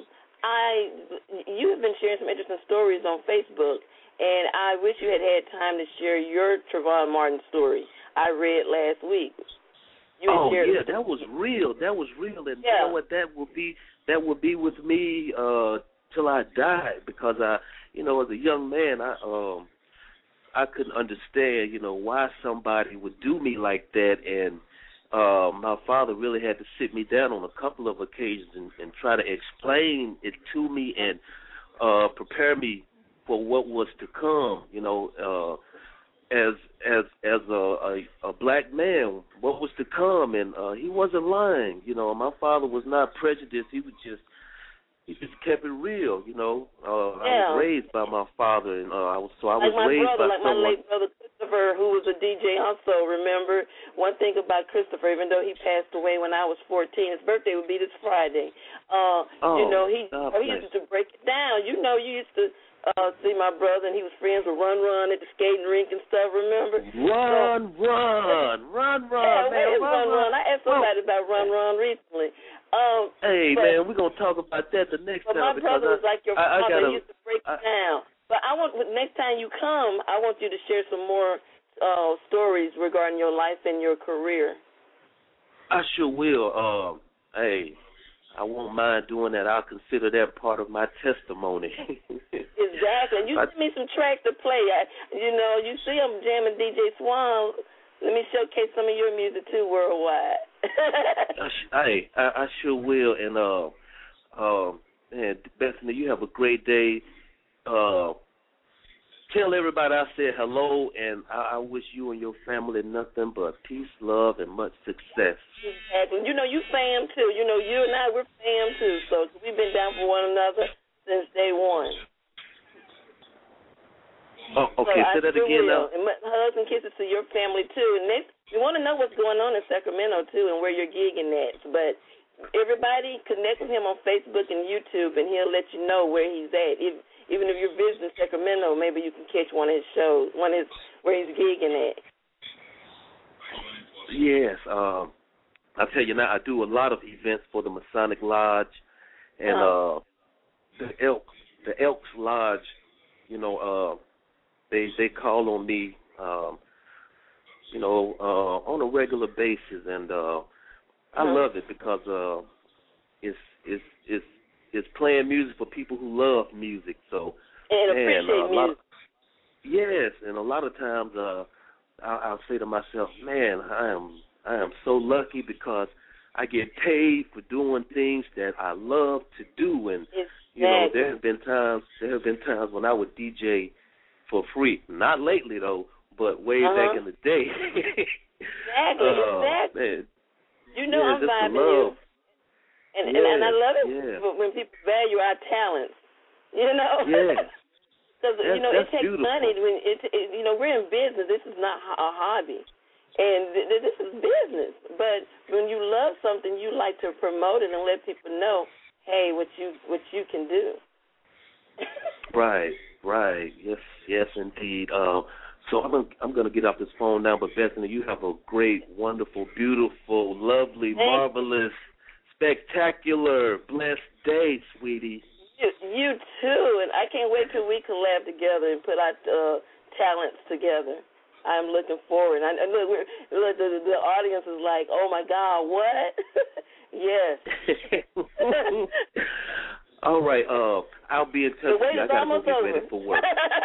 You have been sharing some interesting stories on Facebook, and I wish you had time to share your Trayvon Martin story. I read last week. That was real. And you know what? That will be with me till I die, because as a young man, I couldn't understand, why somebody would do me like that, and my father really had to sit me down on a couple of occasions and try to explain it to me and prepare me for what was to come. As a black man, what was to come, and he wasn't lying. You know, my father was not prejudiced. He just kept it real. You know, I was raised by my father, and I was raised by my late brother Christopher, who was a DJ also. Remember, one thing about Christopher, even though he passed away when I was 14, his birthday would be this Friday. You know, he used to break it down. You know, you used to see my brother, and he was friends with Run at the skating rink and stuff. Remember? Run. Yeah, where is Run? I asked somebody about Run recently. Man, we're gonna talk about that the next time. But my brother was like your father. He used to break it down. But next time you come, I want you to share some more stories regarding your life and your career. I sure will. I won't mind doing that. I'll consider that part of my testimony. Exactly. And you send me some tracks to play. You see I'm jamming DJ Swan. Let me showcase some of your music too worldwide. I sure will. And man, Bethany, you have a great day. Tell everybody I said hello, and I wish you and your family nothing but peace, love, and much success. Exactly. You know, you fam too. You know, you and I, we're fam too. So we've been down for one another since day one. Oh, okay. So say that again now. And hugs and kisses to your family too. And we want to know what's going on in Sacramento too, and where you're gigging at. But everybody connect with him on Facebook and YouTube, and he'll let you know where he's at. Even if you're visiting Sacramento, maybe you can catch one of his shows, where he's gigging at. Yes, I'll tell you now, I do a lot of events for the Masonic Lodge and the Elks Lodge. You know, they call on me, on a regular basis, and I love it because it's playing music for people who love music. So and appreciate music. Yes, and a lot of times I'll say to myself, man, I am so lucky because I get paid for doing things that I love to do, and you know, there have been times when I would DJ for free. Not lately though, but way back in the day. Exactly. Man. You know, I'm vibing you. And I love it when people value our talents, you know. Yes. Because, it takes beautiful. money. We're in business. This is not a hobby. And this is business. But when you love something, you like to promote it and let people know, hey, what you can do. Right. Yes, indeed. So I'm going to get off this phone now, but Bethany, you have a great, wonderful, beautiful, lovely, marvelous, spectacular, blessed day, sweetie. You too, and I can't wait till we collab together and put our talents together. I'm looking forward. Look, the audience is like, oh my God, what? Yes. All right. I'll be in touch with you. I got to get ready for work.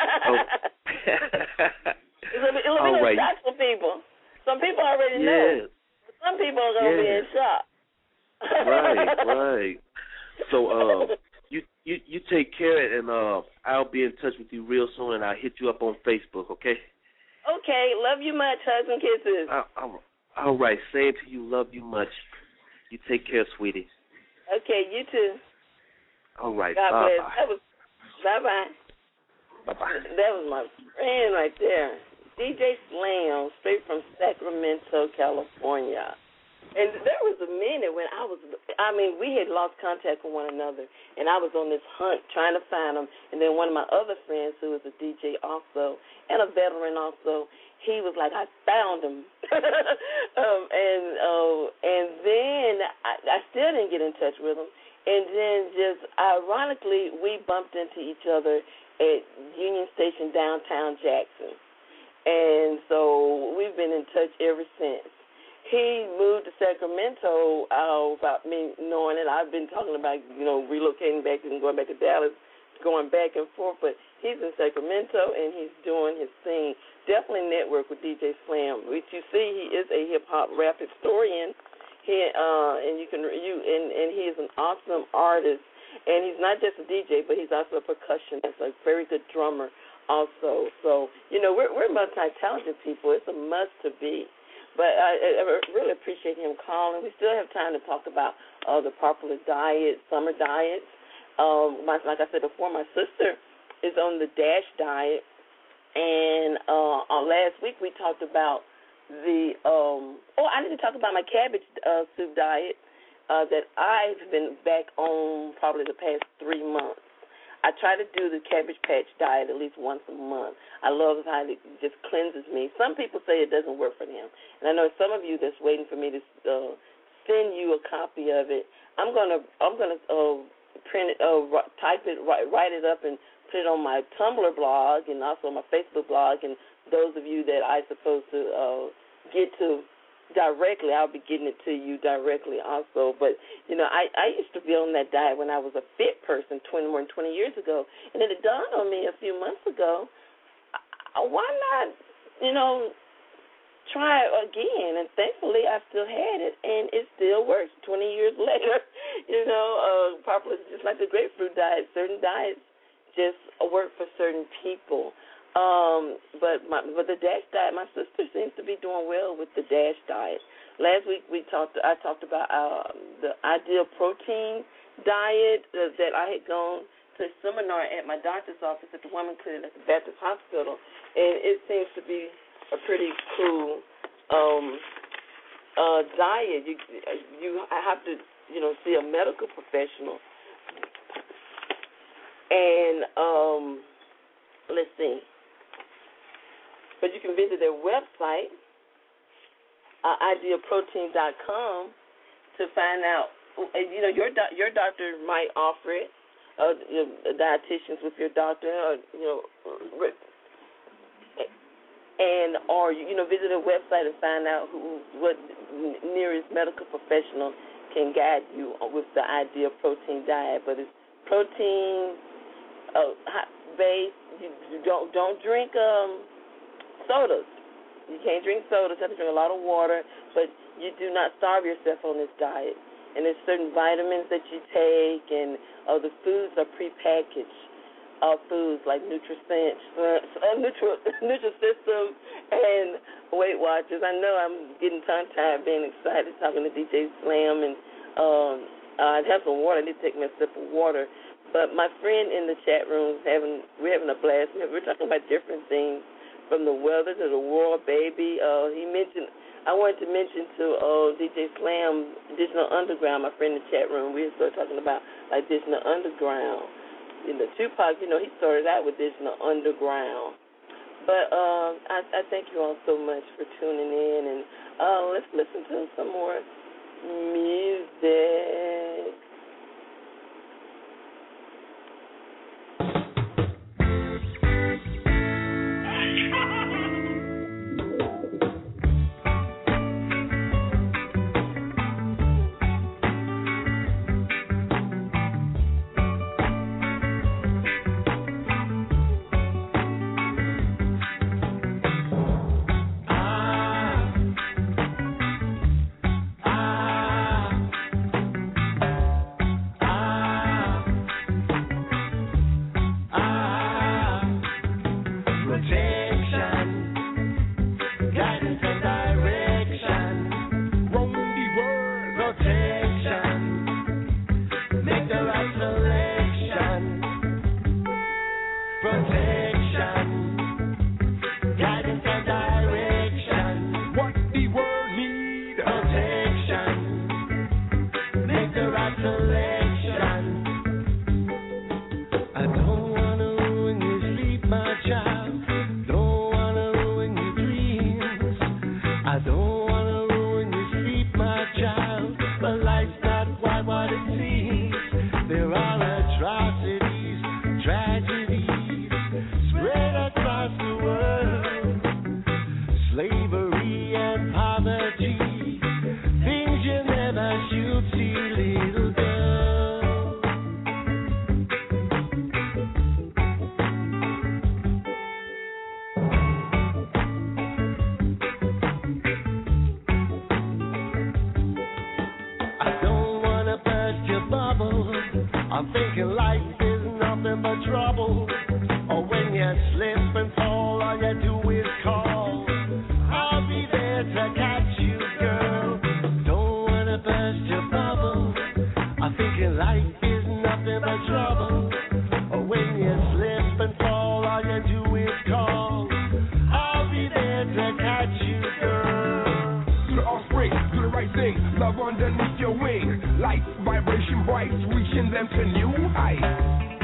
It'll be a shock for people. Some people already know. Some people are going to be in shock. Right. So you take care, and I'll be in touch with you real soon, and I'll hit you up on Facebook, okay? Okay. Love you much. Hugs and kisses. All right. Same to you. Love you much. You take care, sweetie. Okay. You too. All right. God bless. Bye-bye. Bye-bye. That was my friend right there. DJ Slam, straight from Sacramento, California. And there was a minute when we had lost contact with one another, and I was on this hunt trying to find him. And then one of my other friends, who was a DJ also and a veteran also, he was like, I found him. And then I still didn't get in touch with him. And then just ironically, we bumped into each other at Union Station, downtown Jackson. And so we've been in touch ever since. He moved to Sacramento without me knowing it. I've been talking about, relocating back and going back to Dallas, going back and forth. But he's in Sacramento, and he's doing his thing. Definitely network with DJ Slam. Which you see, he is a hip-hop rap historian. He he is an awesome artist. And he's not just a DJ, but he's also a percussionist, a very good drummer also. So, we're multi-talented people. It's a must to be. But I really appreciate him calling. We still have time to talk about the popular diets, summer diets. Like I said before, my sister is on the DASH diet, and last week we talked about I need to talk about my cabbage soup diet that I've been back on probably the past 3 months. I try to do the Cabbage Patch diet at least once a month. I love how it just cleanses me. Some people say it doesn't work for them, and I know some of you that's waiting for me to send you a copy of it. I'm gonna print it, type it, write it up, and put it on my Tumblr blog and also my Facebook blog. And those of you that I supposed to get to directly, I'll be getting it to you directly also. But, I used to be on that diet when I was a fit person more than 20 years ago. And then it dawned on me a few months ago, why not, try it again? And thankfully, I still had it, and it still works 20 years later. Popular, just like the grapefruit diet. Certain diets just work for certain people. But the DASH diet, my sister seems to be doing well with the DASH diet. Last week I talked about the ideal protein diet that I had gone to a seminar at my doctor's office at the Women's Clinic at the Baptist Hospital, and it seems to be a pretty cool diet. You have to see a medical professional, and let's see. But you can visit their website, idealprotein.com, to find out. Your doctor might offer it. Dietitians with your doctor, or visit their website and find out what nearest medical professional can guide you with the ideal protein diet. But it's protein based. You don't drink sodas. You can't drink sodas. You have to drink a lot of water, but you do not starve yourself on this diet. And there's certain vitamins that you take, and the foods are prepackaged foods like Nutrisystem and Weight Watchers. I know I'm getting tongue-tied being excited talking to DJ Slam, and I have some water. I need to take me a sip of water. But my friend in the chat room, we're having a blast. We're talking about different things, from the weather to the war, baby. I wanted to mention to DJ Slam, Additional Underground, my friend in the chat room. We started talking about Additional Underground. Tupac, he started out with Additional Underground. But I thank you all so much for tuning in, and let's listen to some more music. I'm thinking life is nothing but trouble. Or when you slip and fall, all you do is call. I'll be there to catch love underneath your wings. Light, vibration, bright, reaching them to new heights.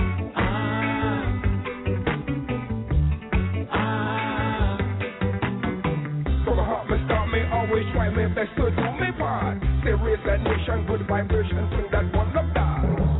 So the heart must start me, always try my best to do my part. Say raise that nation, good vibration, bring that one love down.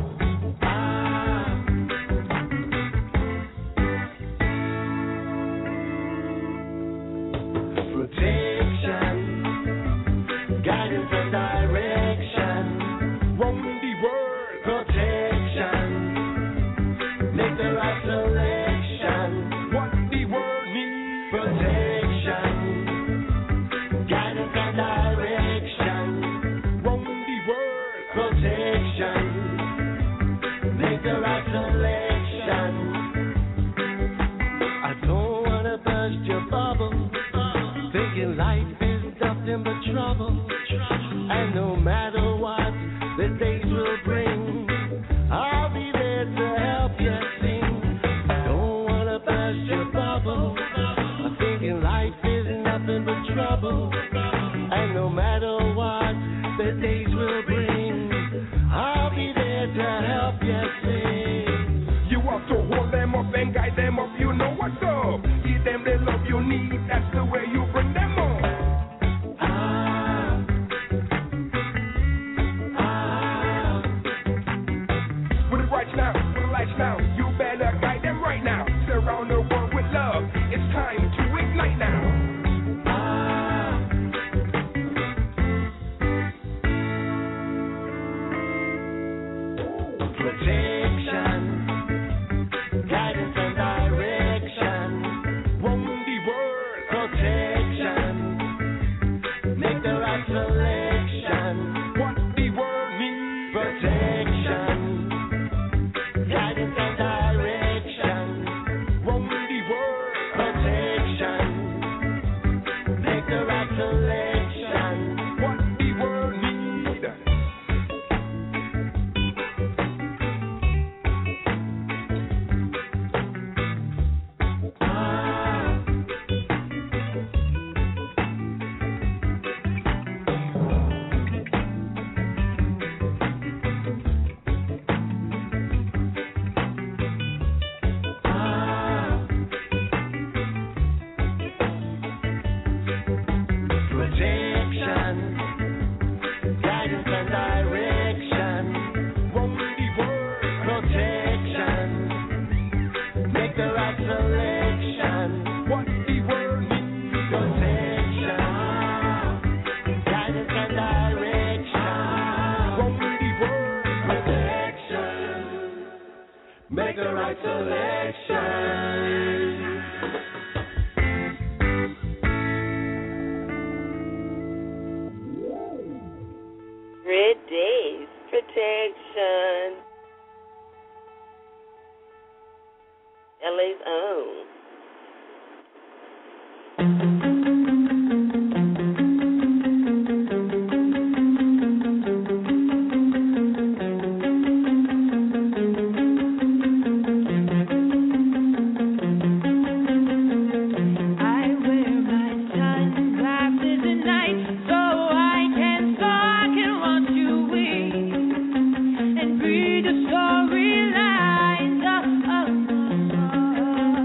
LA's own. Storylines,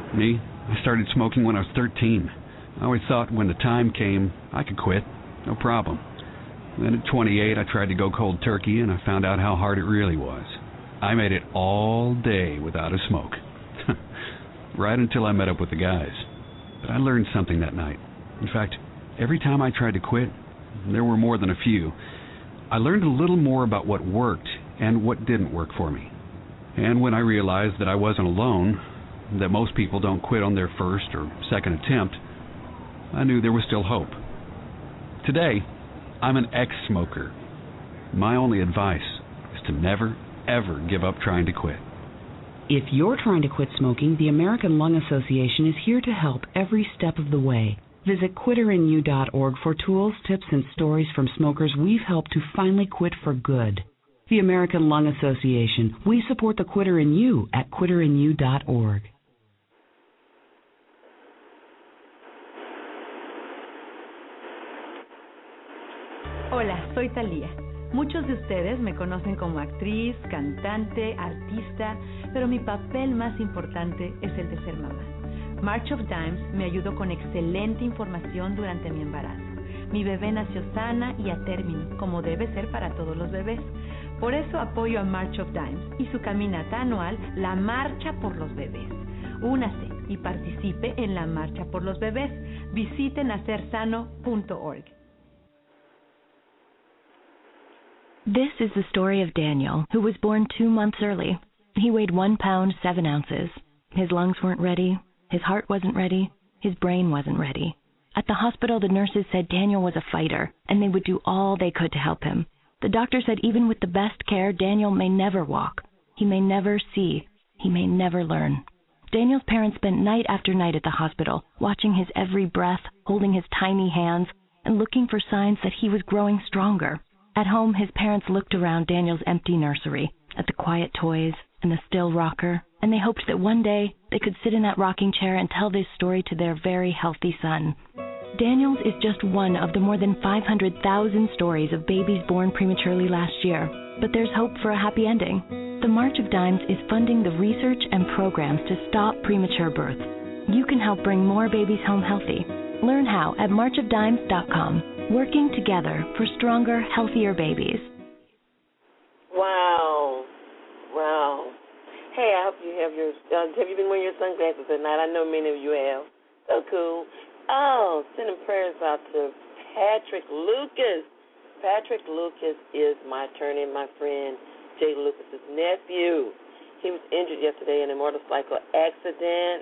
Me, I started smoking when I was 13. I always thought when the time came, I could quit. No problem. Then at 28, I tried to go cold turkey, and I found out how hard it really was. I made it all day without a smoke. Right until I met up with the guys. But I learned something that night. In fact, every time I tried to quit, there were more than a few, I learned a little more about what worked and what didn't work for me. And when I realized that I wasn't alone, that most people don't quit on their first or second attempt, I knew there was still hope. Today, I'm an ex-smoker. My only advice is to never, ever give up trying to quit. If you're trying to quit smoking, the American Lung Association is here to help every step of the way. Visit quitterinyou.org for tools, tips, and stories from smokers we've helped to finally quit for good. The American Lung Association. We support the quitter in you at quitterinyou.org. Hola, soy Thalía. Muchos de ustedes me conocen como actriz, cantante, artista, pero mi papel más importante es el de ser mamá. March of Dimes me ayudó con excelente información durante mi embarazo. Mi bebé nació sana y a término, como debe ser para todos los bebés. Por eso apoyo a March of Dimes y su caminata anual, la Marcha por los Bebés. Únase y participe en la Marcha por los Bebés. Visite nacersano.org. This is the story of Daniel, who was born 2 months early. He weighed 1 pound, 7 ounces. His lungs weren't ready. His heart wasn't ready. His brain wasn't ready. At the hospital, the nurses said Daniel was a fighter, and they would do all they could to help him. The doctor said even with the best care, Daniel may never walk. He may never see. He may never learn. Daniel's parents spent night after night at the hospital, watching his every breath, holding his tiny hands, and looking for signs that he was growing stronger. At home, his parents looked around Daniel's empty nursery, at the quiet toys and the still rocker, and they hoped that one day they could sit in that rocking chair and tell this story to their very healthy son. Daniel's is just one of the more than 500,000 stories of babies born prematurely last year, but there's hope for a happy ending. The March of Dimes is funding the research and programs to stop premature births. You can help bring more babies home healthy. Learn how at marchofdimes.com. Working together for stronger, healthier babies. Wow. Hey, I hope you have your, have you been wearing your sunglasses at night? I know many of you have. So cool. Oh, sending prayers out to Patrick Lucas. Patrick Lucas is my attorney and my friend Jay Lucas's nephew. He was injured yesterday in a motorcycle accident.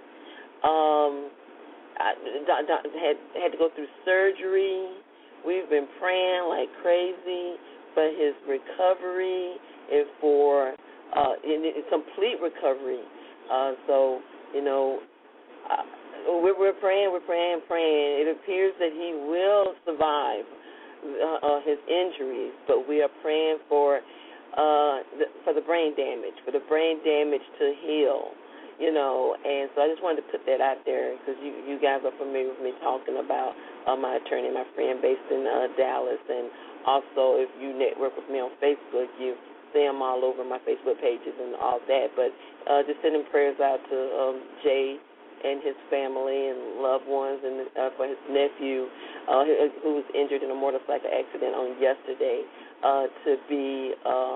Had to go through surgery. We've been praying like crazy for his recovery and for complete recovery. So, you know, we're praying. It appears that he will survive his injuries, but we are praying for the brain damage, to heal. You know, and so I just wanted to put that out there because you guys are familiar with me talking about my attorney, my friend based in Dallas, and also if you network with me on Facebook, you see them all over my Facebook pages and all that. But just sending prayers out to Jay and his family and loved ones, and for his nephew who was injured in a motorcycle accident on yesterday, to be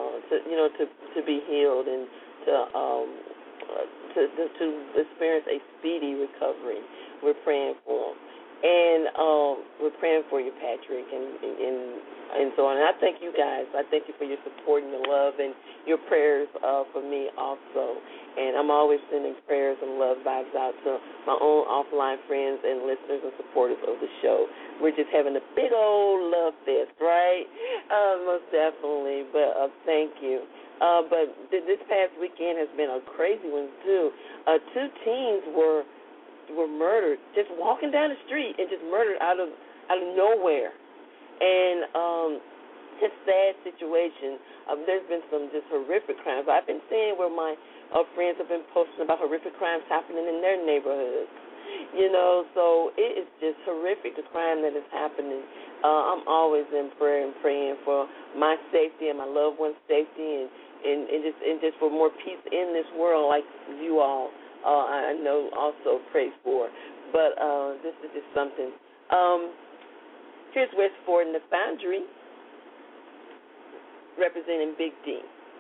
healed and to experience a speedy recovery. We're praying for him. And we're praying for you, Patrick, and so on. And I thank you guys. I thank you for your support and your love and your prayers for me also. And I'm always sending prayers and love vibes out to my own offline friends and listeners and supporters of the show. We're just having a big old love fest, right? Most definitely. But thank you. But this past weekend has been a crazy one, too. 2 teens were murdered, just walking down the street and just murdered out of nowhere. And just sad situation. There's been some just horrific crimes. I've been seeing where my friends have been posting about horrific crimes happening in their neighborhoods. You know, so it is just horrific, the crime that is happening. I'm always in prayer and praying for my safety and my loved ones' safety and just for more peace in this world like you all I know also prayed for. But this is just something. Here's West Ford and the Foundry representing Big D.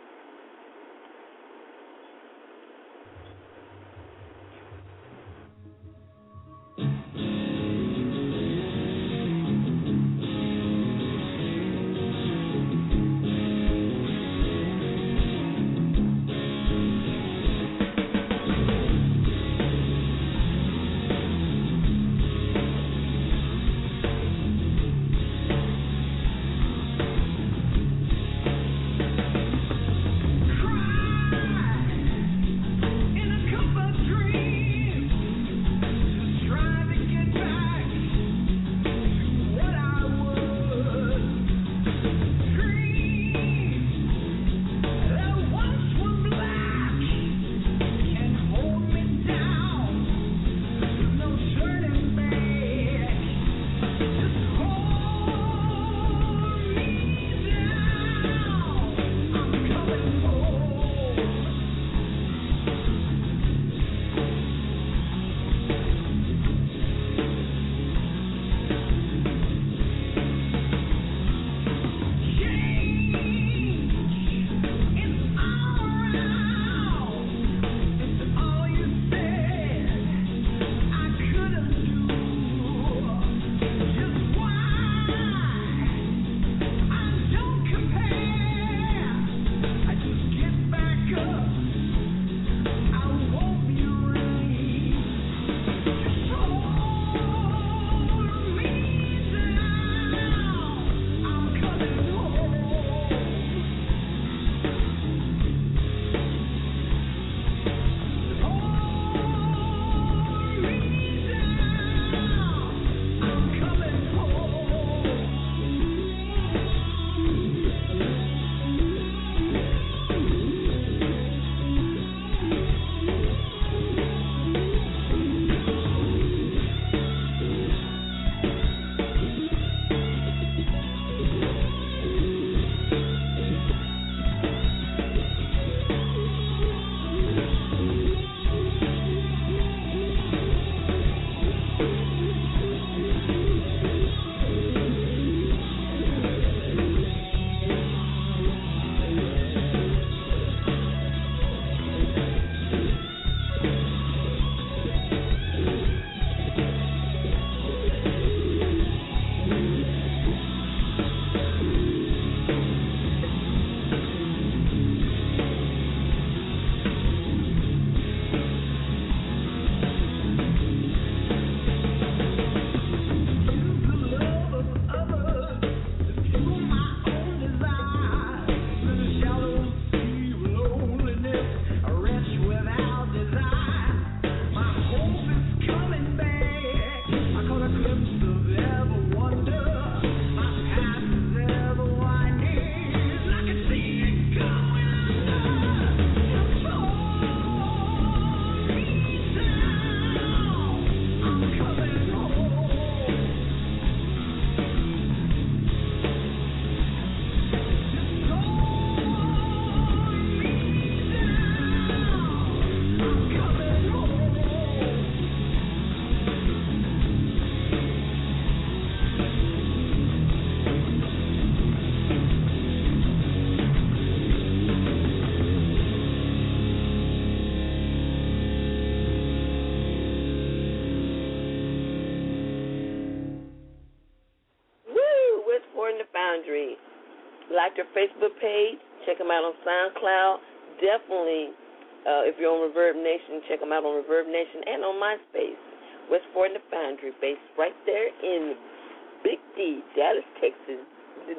Foundry. Like their Facebook page. Check them out on SoundCloud. Definitely, if you're on Reverb Nation, check them out on Reverb Nation and on MySpace. West Ford and the Foundry, based right there in Big D, Dallas, Texas, the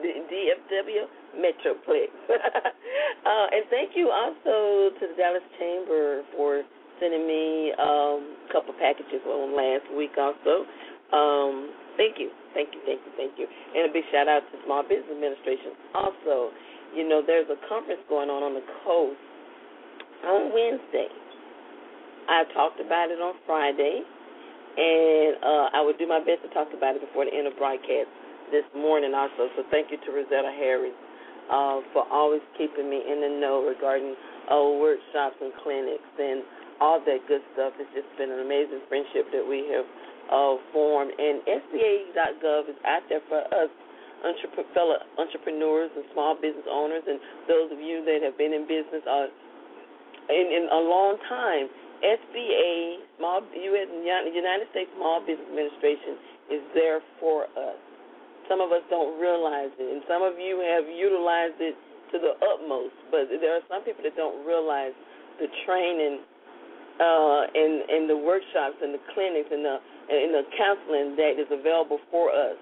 DFW Metroplex. And thank you also to the Dallas Chamber for sending me a couple packages on last week also. Thank you. And a big shout out to Small Business Administration. Also, you know, there's a conference going on the coast on Wednesday. I talked about it on Friday, and I would do my best to talk about it before the end of broadcast this morning also. So thank you to Rosetta Harris for always keeping me in the know regarding workshops and clinics and all that good stuff. It's just been an amazing friendship that we have formed. And SBA.gov is out there for us, fellow entrepreneurs and small business owners, and those of you that have been in business in a long time. SBA, United States Small Business Administration, is there for us. Some of us don't realize it, and some of you have utilized it to the utmost, but there are some people that don't realize the training and the workshops and the clinics and the counseling that is available for us,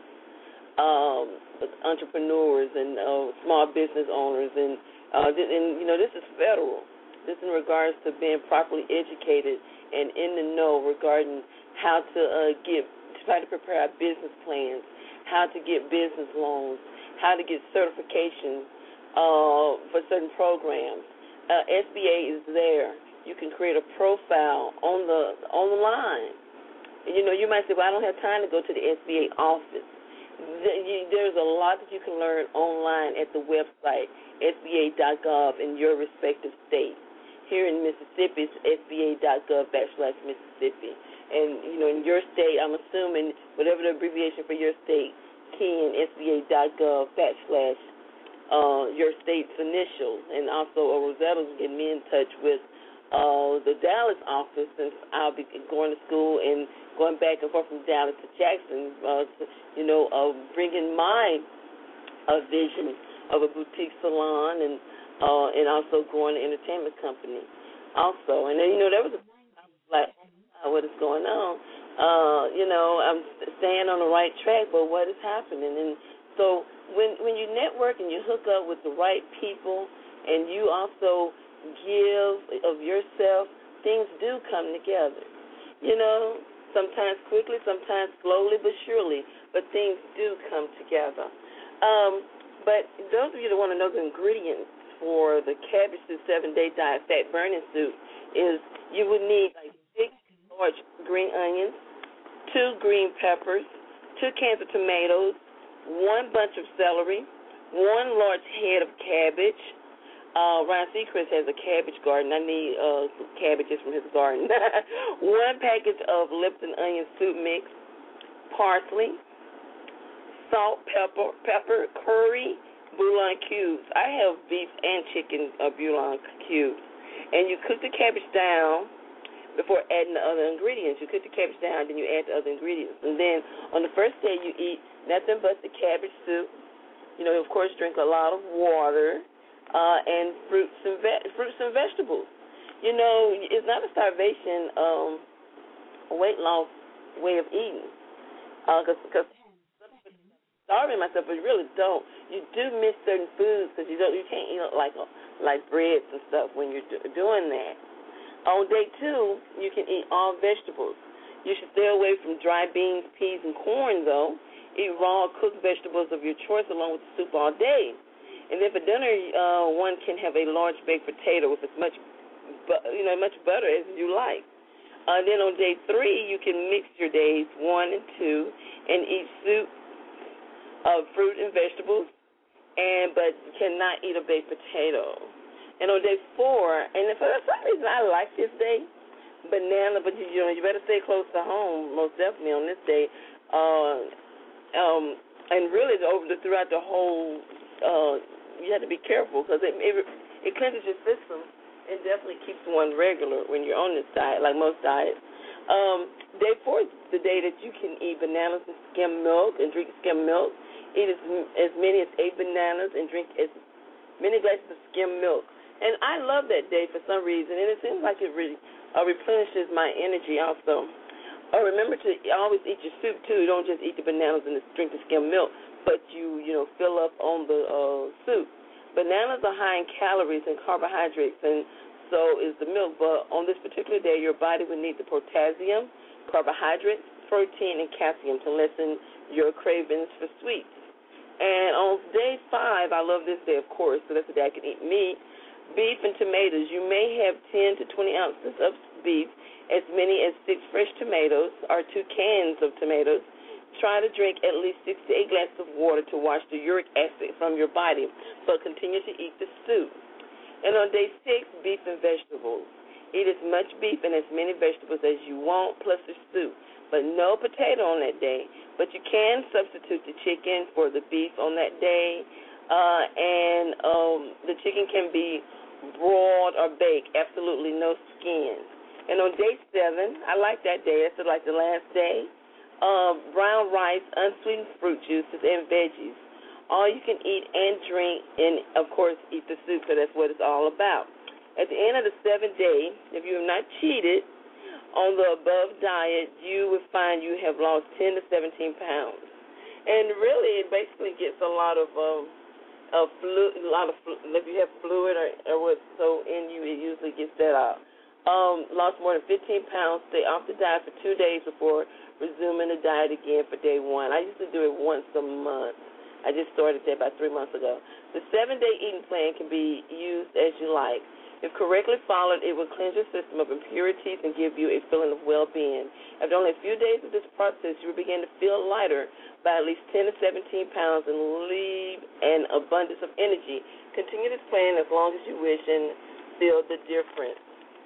entrepreneurs and small business owners, and this is federal. This in regards to being properly educated and in the know regarding how to try to prepare our business plans, how to get business loans, how to get certification for certain programs. SBA is there. You can create a profile on the line. And, you might say, well, I don't have time to go to the SBA office. There's a lot that you can learn online at the website, SBA.gov, in your respective state. Here in Mississippi, it's SBA.gov/Mississippi. And, in your state, I'm assuming whatever the abbreviation for your state, key in SBA.gov/ your state's initials. And also, Rosetta's getting me in touch with the Dallas office, since I'll be going to school and going back and forth from Dallas to Jackson, bringing my vision of a boutique salon and also growing an entertainment company also. And then, there was what is going on? I'm staying on the right track, but what is happening? And so when you network and you hook up with the right people and you also give of yourself, things do come together. Sometimes quickly, sometimes slowly but surely, but things do come together. But those of you that want to know the ingredients for the Cabbage Soup 7-Day Diet Fat Burning Soup is you would need 6 large green onions, 2 green peppers, 2 cans of tomatoes, 1 bunch of celery, 1 large head of cabbage. Ryan Seacrest has a cabbage garden. I need cabbages from his garden. 1 package of Lipton onion soup mix, parsley, salt, pepper, curry, bouillon cubes. I have beef and chicken bouillon cubes. And you cook the cabbage down before adding the other ingredients. You cook the cabbage down, then you add the other ingredients. And then on the first day you eat nothing but the cabbage soup. Of course, drink a lot of water and fruits and vegetables. It's not a starvation weight loss way of eating. Because starving myself, but you really don't. You do miss certain foods because you can't eat like breads and stuff when you're doing that. On day 2, you can eat all vegetables. You should stay away from dry beans, peas, and corn, though. Eat raw, cooked vegetables of your choice along with the soup all day. And then for dinner, one can have a large baked potato with as much butter as you like. Then on day 3, you can mix your days 1 and 2 and eat soup of fruit and vegetables, but cannot eat a baked potato. And on day 4, and for some reason I like this day, banana, but you better stay close to home, most definitely on this day. And really throughout the whole, you have to be careful because it cleanses your system and definitely keeps one regular when you're on this diet, like most diets. Day 4 is the day that you can eat bananas and skim milk and drink skim milk. Eat as many as 8 bananas and drink as many glasses of skim milk. And I love that day for some reason, and it seems like it really replenishes my energy also. Remember to always eat your soup, too. Don't just eat the bananas and drink the skim milk, but you fill up on the soup. Bananas are high in calories and carbohydrates, and so is the milk. But on this particular day, your body will need the potassium, carbohydrates, protein, and calcium to lessen your cravings for sweets. And on day 5, I love this day, of course, so that's the day I can eat meat, beef, and tomatoes. You may have 10 to 20 ounces of beef, as many as 6 fresh tomatoes or 2 cans of tomatoes. Try to drink at least 6 to 8 glasses of water to wash the uric acid from your body, but continue to eat the soup. And on day 6, beef and vegetables. Eat as much beef and as many vegetables as you want, plus the soup, but no potato on that day. But you can substitute the chicken for the beef on that day, and the chicken can be broiled or baked, absolutely no skin. And on day 7, I like that day. That's like the last day. Brown rice, unsweetened fruit juices, and veggies. All you can eat and drink, and, of course, eat the soup, because that's what it's all about. At the end of the 7th day, if you have not cheated on the above diet, you would find you have lost 10 to 17 pounds. And really, it basically gets a lot of fluid. If you have fluid or what's so in you, it usually gets that out. Lost more than 15 pounds. Stay off the diet for 2 days before resuming the diet again for day 1. I used to do it once a month. I just started that about 3 months ago. The 7-day eating plan can be used as you like. If correctly followed, it will cleanse your system of impurities and give you a feeling of well-being. After only a few days of this process, you will begin to feel lighter by at least 10 to 17 pounds and leave an abundance of energy. Continue this plan as long as you wish and feel the difference.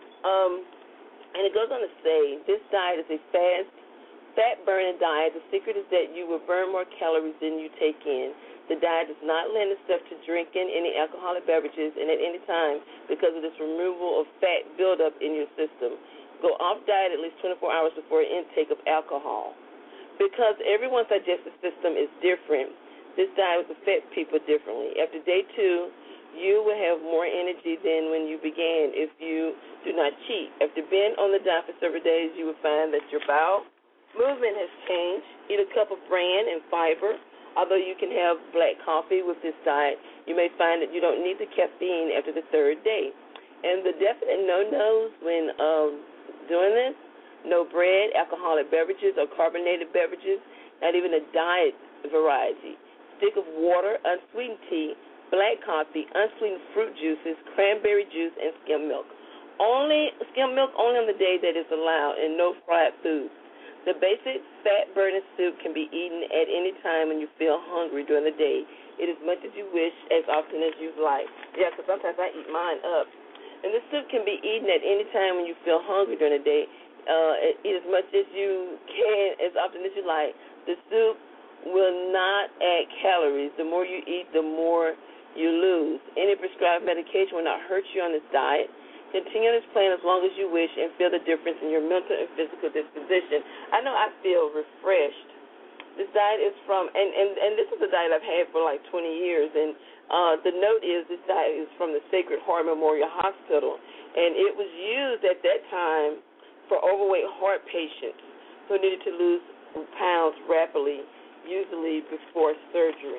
And it goes on to say, this diet is a fast, fat-burning diet. The secret is that you will burn more calories than you take in. The diet does not lend itself to drinking any alcoholic beverages and at any time because of this removal of fat buildup in your system. Go off diet at least 24 hours before intake of alcohol. Because everyone's digestive system is different, this diet will affect people differently. After day 2, you will have more energy than when you began if you do not cheat. After being on the diet for several days, you will find that your bowel movement has changed. Eat a cup of bran and fiber. Although you can have black coffee with this diet, you may find that you don't need the caffeine after the 3rd day. And the definite no-nos when doing this, no bread, alcoholic beverages, or carbonated beverages, not even a diet variety. Stick of water, unsweetened tea, black coffee, unsweetened fruit juices, cranberry juice, and skim milk. Skim milk only on the day that is allowed, and no fried foods. The basic fat-burning soup can be eaten at any time when you feel hungry during the day. Eat as much as you wish, as often as you like. Yeah, because sometimes I eat mine up. And the soup can be eaten at any time when you feel hungry during the day. Eat as much as you can, as often as you like. The soup will not add calories. The more you eat, the more you lose. Any prescribed medication will not hurt you on this diet. Continue this plan as long as you wish and feel the difference in your mental and physical disposition. I know I feel refreshed. This diet is from, and this is a diet I've had for like 20 years, and the note is this diet is from the Sacred Heart Memorial Hospital, and it was used at that time for overweight heart patients who needed to lose pounds rapidly, usually before surgery.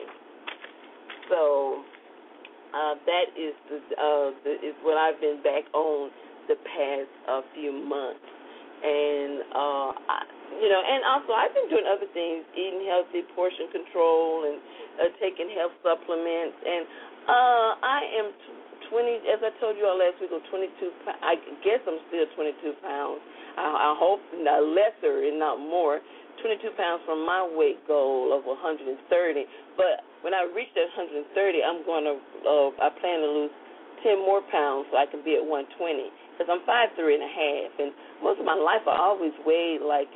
So that is is what I've been back on the past few months, and and also I've been doing other things, eating healthy, portion control, and taking health supplements. And I am 20, as I told you all last week, 22. I guess I'm still 22 pounds. I hope not lesser and not more. 22 pounds from my weight goal of 130. But when I reach that 130, I plan to lose 10 more pounds so I can be at 120. Because I'm 5'3" and a half, and most of my life I always weighed like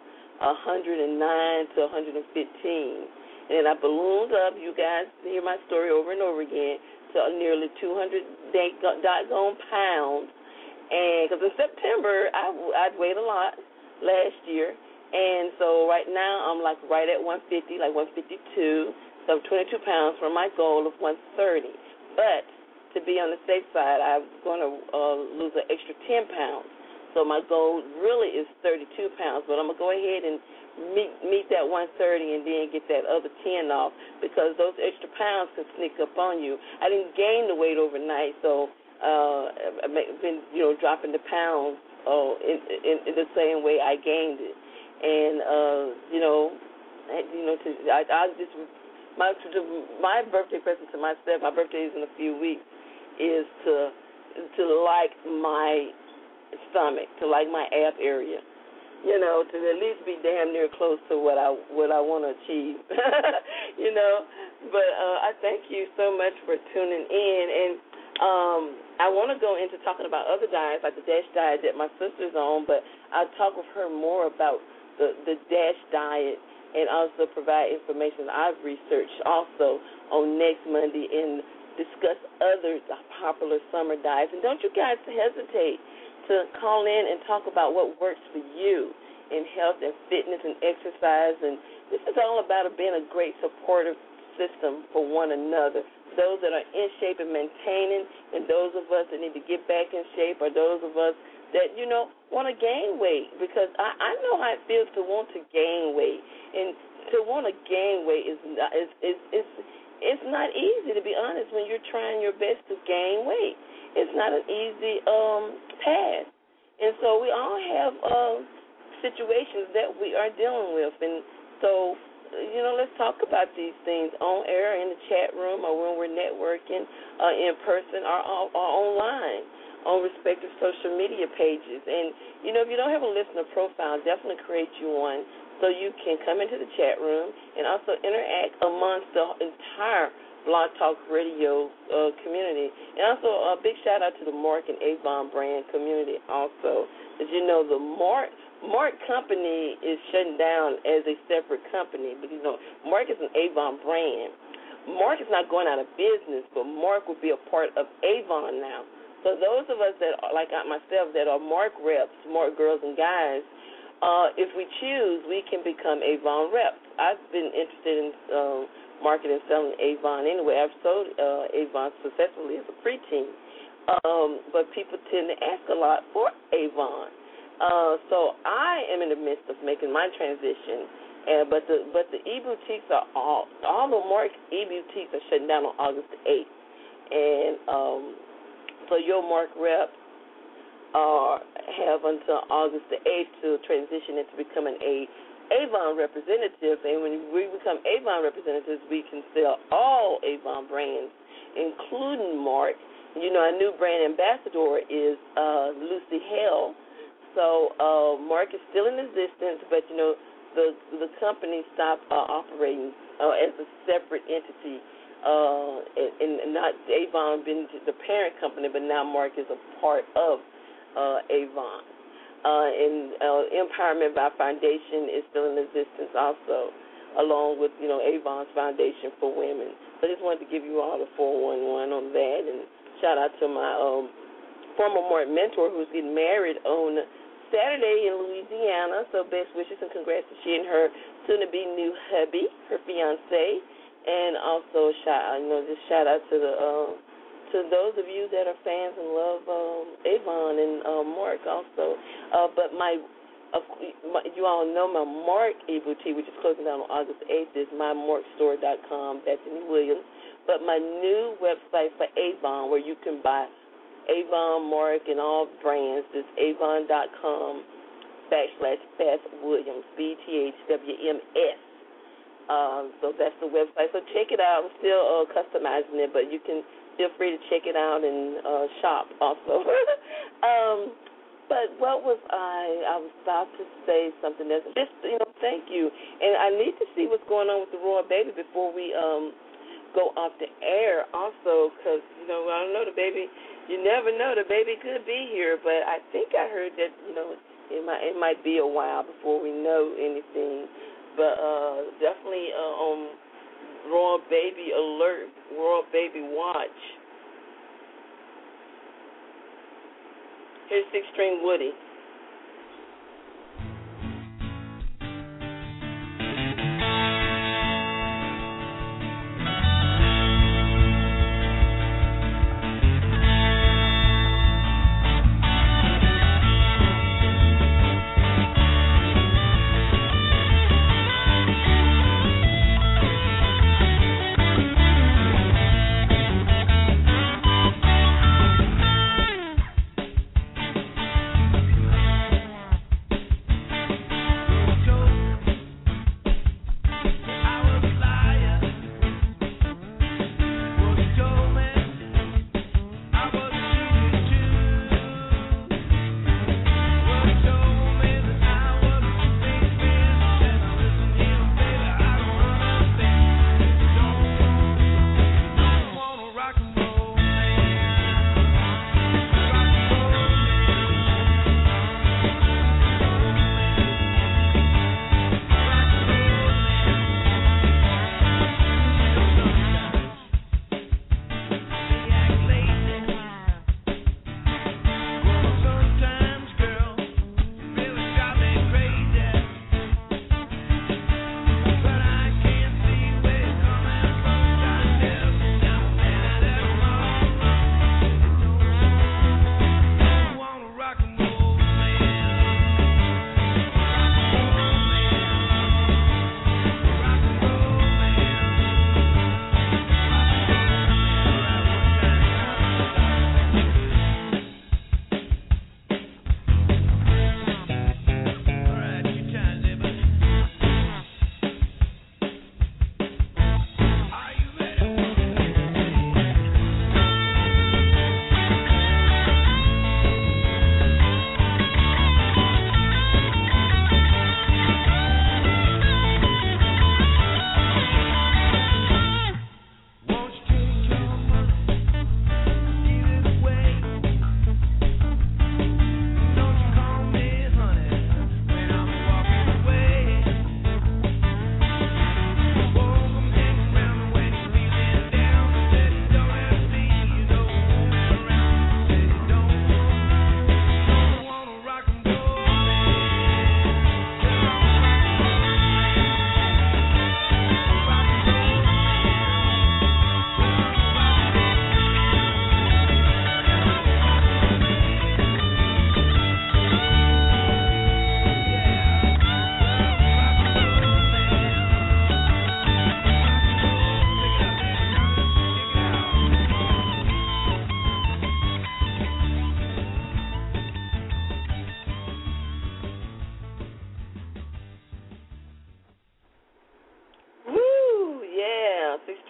109 to 115. And then I ballooned up. You guys hear my story over and over again to nearly 200 doggone pounds. And because in September I'd weighed a lot last year. And so right now I'm like right at 150, like 152. So I'm 22 pounds from my goal of 130. But to be on the safe side, I'm going to lose an extra 10 pounds. So my goal really is 32 pounds. But I'm going to go ahead and meet that 130 and then get that other 10 off because those extra pounds can sneak up on you. I didn't gain the weight overnight, so I've been, dropping the pounds in the same way I gained it. And my birthday present to myself, my birthday is in a few weeks, is to like my stomach, to like my ab area, to at least be damn near close to what I want to achieve, But I thank you so much for tuning in, and I want to go into talking about other diets, like the DASH diet that my sister's on, but I'll talk with her more about the DASH diet and also provide information I've researched also on next Monday and discuss other popular summer diets. And don't you guys hesitate to call in and talk about what works for you in health and fitness and exercise. And this is all about being a great supportive system for one another. Those that are in shape and maintaining, and those of us that need to get back in shape, or those of us that, want to gain weight, because I know how it feels to want to gain weight. And to want to gain weight is not easy, to be honest, when you're trying your best to gain weight. It's not an easy path. And so we all have situations that we are dealing with. And so, let's talk about these things on air, in the chat room, or when we're networking in person or online on respective social media pages. And, if you don't have a listener profile, definitely create you one so you can come into the chat room and also interact amongst the entire Blog Talk Radio community. And also a big shout-out to the Mark and Avon brand community also. As you know, the Mark company is shutting down as a separate company because, Mark is an Avon brand. Mark is not going out of business, but Mark will be a part of Avon now. So those of us that are, like myself, that are Mark reps, Mark girls and guys, if we choose, we can become Avon reps. I've been interested in marketing and selling Avon anyway. I've sold Avon successfully as a preteen, but people tend to ask a lot for Avon. So I am in the midst of making my transition, but the e-boutiques are all the Mark e-boutiques are shutting down on August 8th, and so your Mark reps have until August the 8th to transition into becoming a Avon representative. And when we become Avon representatives, we can sell all Avon brands, including Mark. Our new brand ambassador is Lucy Hale. So Mark is still in existence, but, the company stopped operating as a separate entity. And not Avon being the parent company, but now Mark is a part of Avon. And Empowerment by Foundation is still in existence also, along with, Avon's Foundation for Women. So I just wanted to give you all the 411 on that, and shout out to my former Mark mentor who's getting married on Saturday in Louisiana. So best wishes and congrats to she and her soon-to-be new hubby, her fiancé. And also, shout out to those of you that are fans and love Avon and Mark also. But you all know my Mark e-boutique, which is closing down on August 8th, is mymarkstore.com, Bethany Williams. But my new website for Avon, where you can buy Avon, Mark, and all brands, is avon.com/Beth Williams, BTHWMS. So that's the website. So check it out. I'm still customizing it, but you can feel free to check it out and shop also. But what was I was about to say something that's just, thank you. And I need to see what's going on with the Royal Baby before we go off the air also, because, I don't know, the baby, you never know, the baby could be here, but I think I heard that, it might be a while before we know anything. But definitely on Royal Baby Alert, Royal Baby Watch. Here's Six String Woody.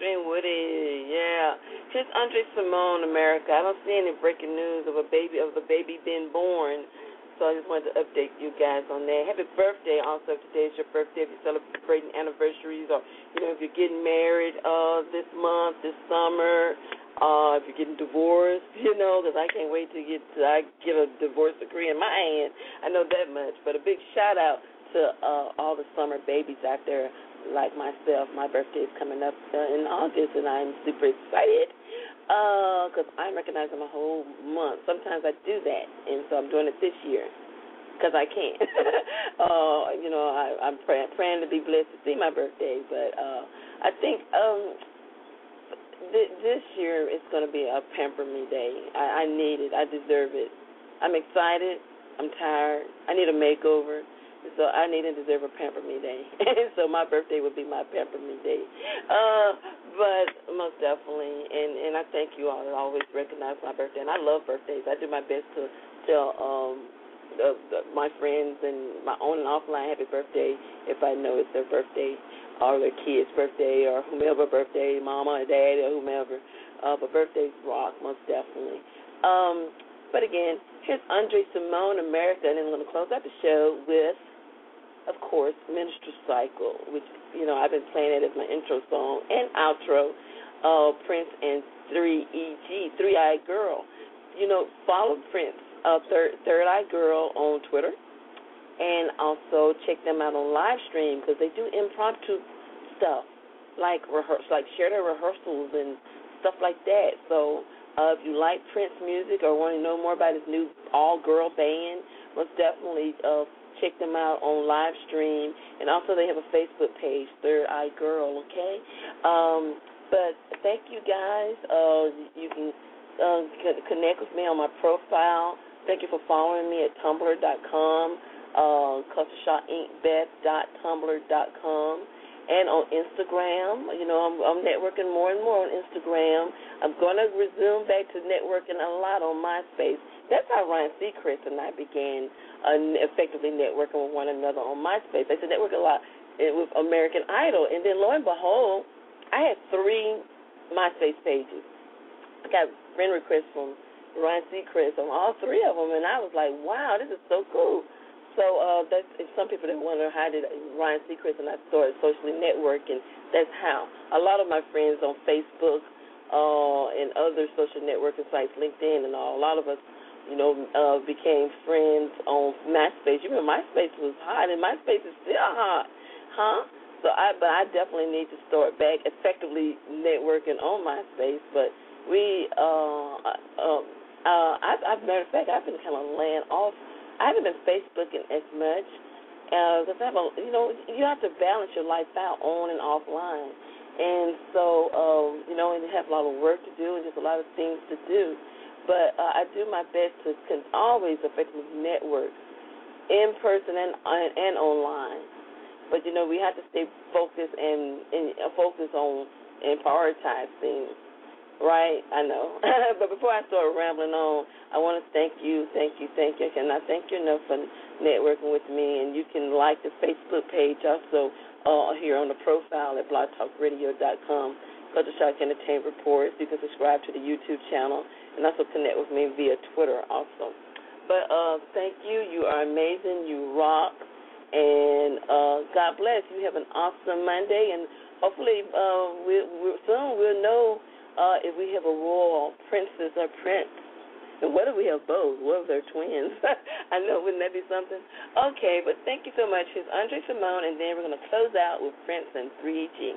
Stream Woody, yeah. Here's Andre Simone, America. I don't see any breaking news of the baby being born, so I just wanted to update you guys on that. Happy birthday! Also, today is your birthday. If you're celebrating anniversaries, or if you're getting married this month, this summer, if you're getting divorced, because I can't wait to get a divorce decree in my hand. I know that much. But a big shout out to all the summer babies out there like myself. My birthday is coming up in August, and I'm super excited because I'm recognizing my whole month. Sometimes I do that, and so I'm doing it this year because I can. I'm praying to be blessed to see my birthday, but I think this year it's going to be a pamper me day. I need it. I deserve it. I'm excited. I'm tired. I need a makeover. So I need and deserve a pamper me day. So my birthday would be my pamper me day. But most definitely, and I thank you all that always recognize my birthday. And I love birthdays. I do my best to tell my friends and my own and offline happy birthday if I know it's their birthday or their kid's birthday or whomever birthday, mama or daddy or whomever. But birthdays rock, most definitely. But again, here's Andre Simone, America, and then I'm going to close out the show with, of course, Minister Cycle, which, I've been playing it as my intro song and outro, Prince and 3EG, Three-Eyed Girl. Follow Prince, Third Eye Girl on Twitter, and also check them out on live stream because they do impromptu stuff, like share their rehearsals and stuff like that. So if you like Prince music or want to know more about his new all-girl band, most definitely check them out on live stream. And also they have a Facebook page, Third Eye Girl, okay? But thank you guys. You can connect with me on my profile. Thank you for following me at tumblr.com, cultureshockinkbeth.tumblr.com. And on Instagram, I'm networking more and more on Instagram. I'm going to resume back to networking a lot on MySpace. That's how Ryan Seacrest and I began effectively networking with one another on MySpace. I used to network a lot with American Idol. And then, lo and behold, I had 3 MySpace pages. I got friend requests from Ryan Seacrest on all 3 of them, and I was like, wow, this is so cool. So that's if some people that wonder how did Ryan Seacrest and I started socially networking, that's how. A lot of my friends on Facebook and other social networking sites, LinkedIn and all, a lot of us, became friends on MySpace. You remember MySpace was hot, and MySpace is still hot, huh? So I definitely need to start back effectively networking on MySpace. But matter of fact, I've been kind of laying off. I haven't been Facebooking as much because you have to balance your life out on and offline. And so, and you have a lot of work to do and just a lot of things to do. But I do my best to always effectively network in person and online. But, we have to stay focused and focus on and prioritize things. Right, I know. But before I start rambling on, I want to thank you. I cannot thank you enough for networking with me. And you can like the Facebook page also here on the profile at blogtalkradio.com. Culture Shock Entertainment Reports. You can subscribe to the YouTube channel and also connect with me via Twitter also. But thank you. You are amazing. You rock. And God bless. You have an awesome Monday. And hopefully soon we'll know if we have a royal princess or prince. And what if we have both? What if they're twins? I know, wouldn't that be something? Okay, but thank you so much. Here's Andre Simone, and then we're going to close out with Prince and 3EG.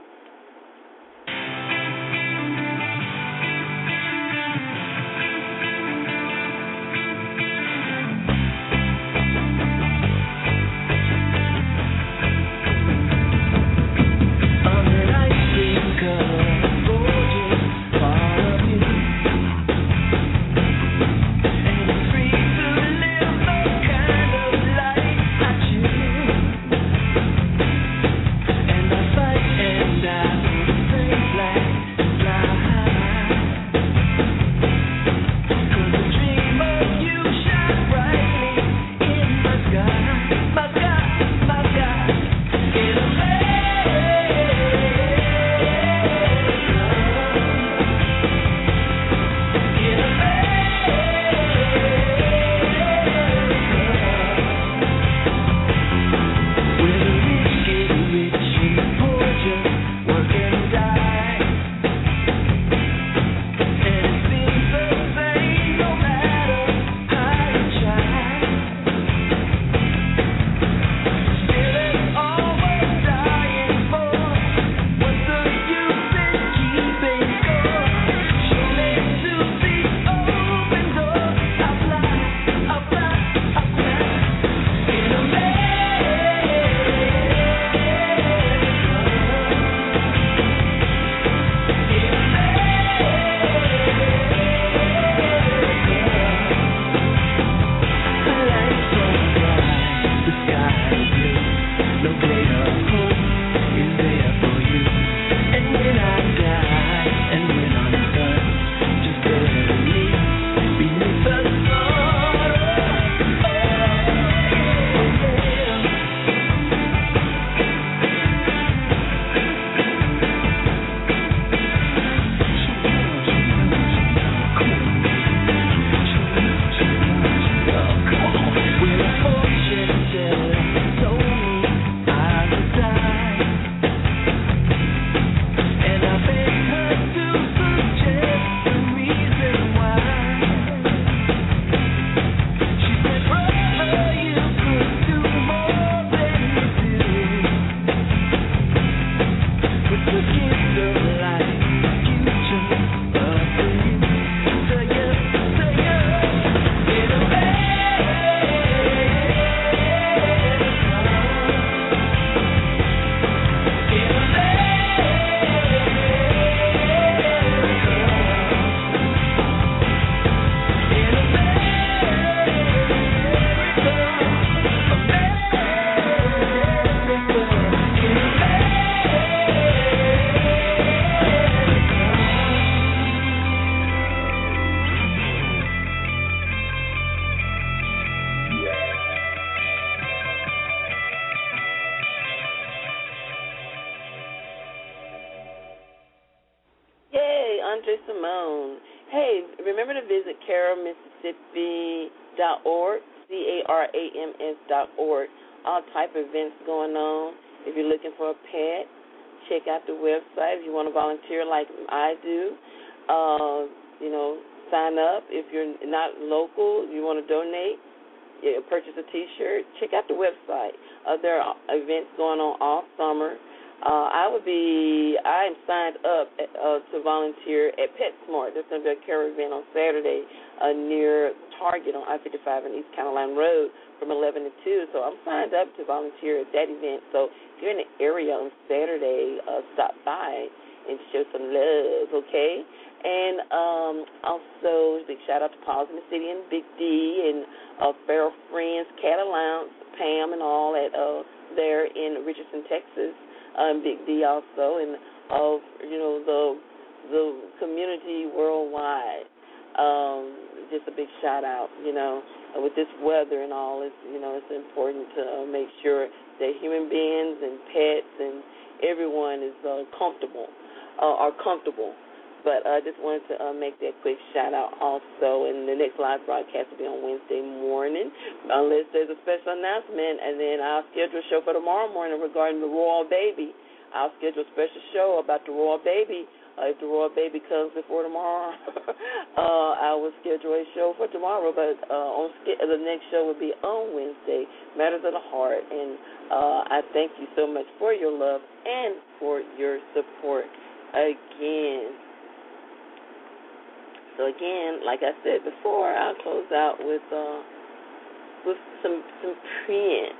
And I Andre Simone. Hey, remember to visit caramississippi.org, CARAMS.org. All type of events going on. If you're looking for a pet, check out the website. If you want to volunteer like I do, sign up. If you're not local, you want to donate, purchase a T-shirt, check out the website. There are events going on all summer. I'm signed up to volunteer at PetSmart. There's going to be a care event on Saturday near Target on I-55 and East Carolina Road from 11 to 2. So I'm signed up to volunteer at that event. So if you're in the area on Saturday, stop by and show some love, okay? And also, big shout-out to Paws in the City and Big D and Feral Friends, Cat Allowance, Pam and all at there in Richardson, Texas. Big D also, and the community worldwide. Just a big shout out. With this weather and all, it's important to make sure that human beings and pets and everyone is comfortable. But I just wanted to make that quick shout out also. And the next live broadcast will be on Wednesday morning, unless there's a special announcement. And then I'll schedule a show for tomorrow morning regarding the royal baby. I'll schedule a special show about the royal baby. If the royal baby comes before tomorrow, I will schedule a show for tomorrow. But the next show will be on Wednesday, Matters of the Heart. And I thank you so much for your love and for your support again. So again, like I said before, I'll close out with some Prince.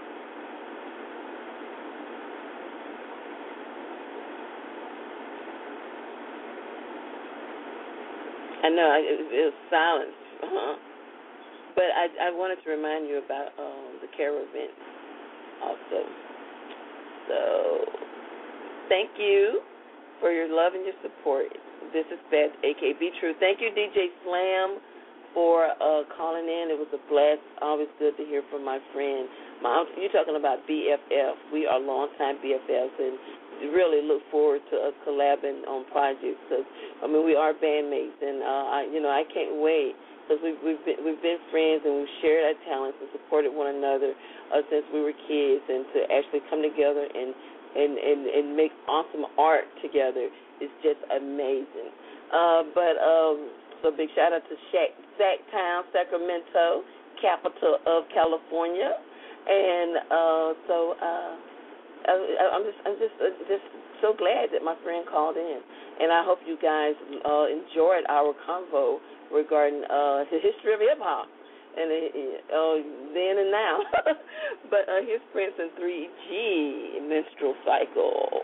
I know it was silence, but I wanted to remind you about the care event also. So thank you for your love and your support. This is Beth, a.k.a. Be True. Thank you, DJ Slam, for calling in. It was a blast. Always good to hear from my friend. You're talking about BFF. We are longtime BFFs, and really look forward to us collabing on projects. Cause, we are bandmates, and I can't wait because we've been friends and we've shared our talents and supported one another since we were kids, and to actually come together and make awesome art together is just amazing. So big shout out to Sacktown, Sacramento, capital of California, and I'm just so glad that my friend called in, and I hope you guys enjoyed our convo regarding the history of hip hop. And then and now. But here's Prince and 3G, Menstrual Cycle.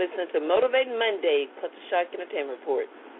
listening to Motivating Monday, Culture Shock Entertainment Report.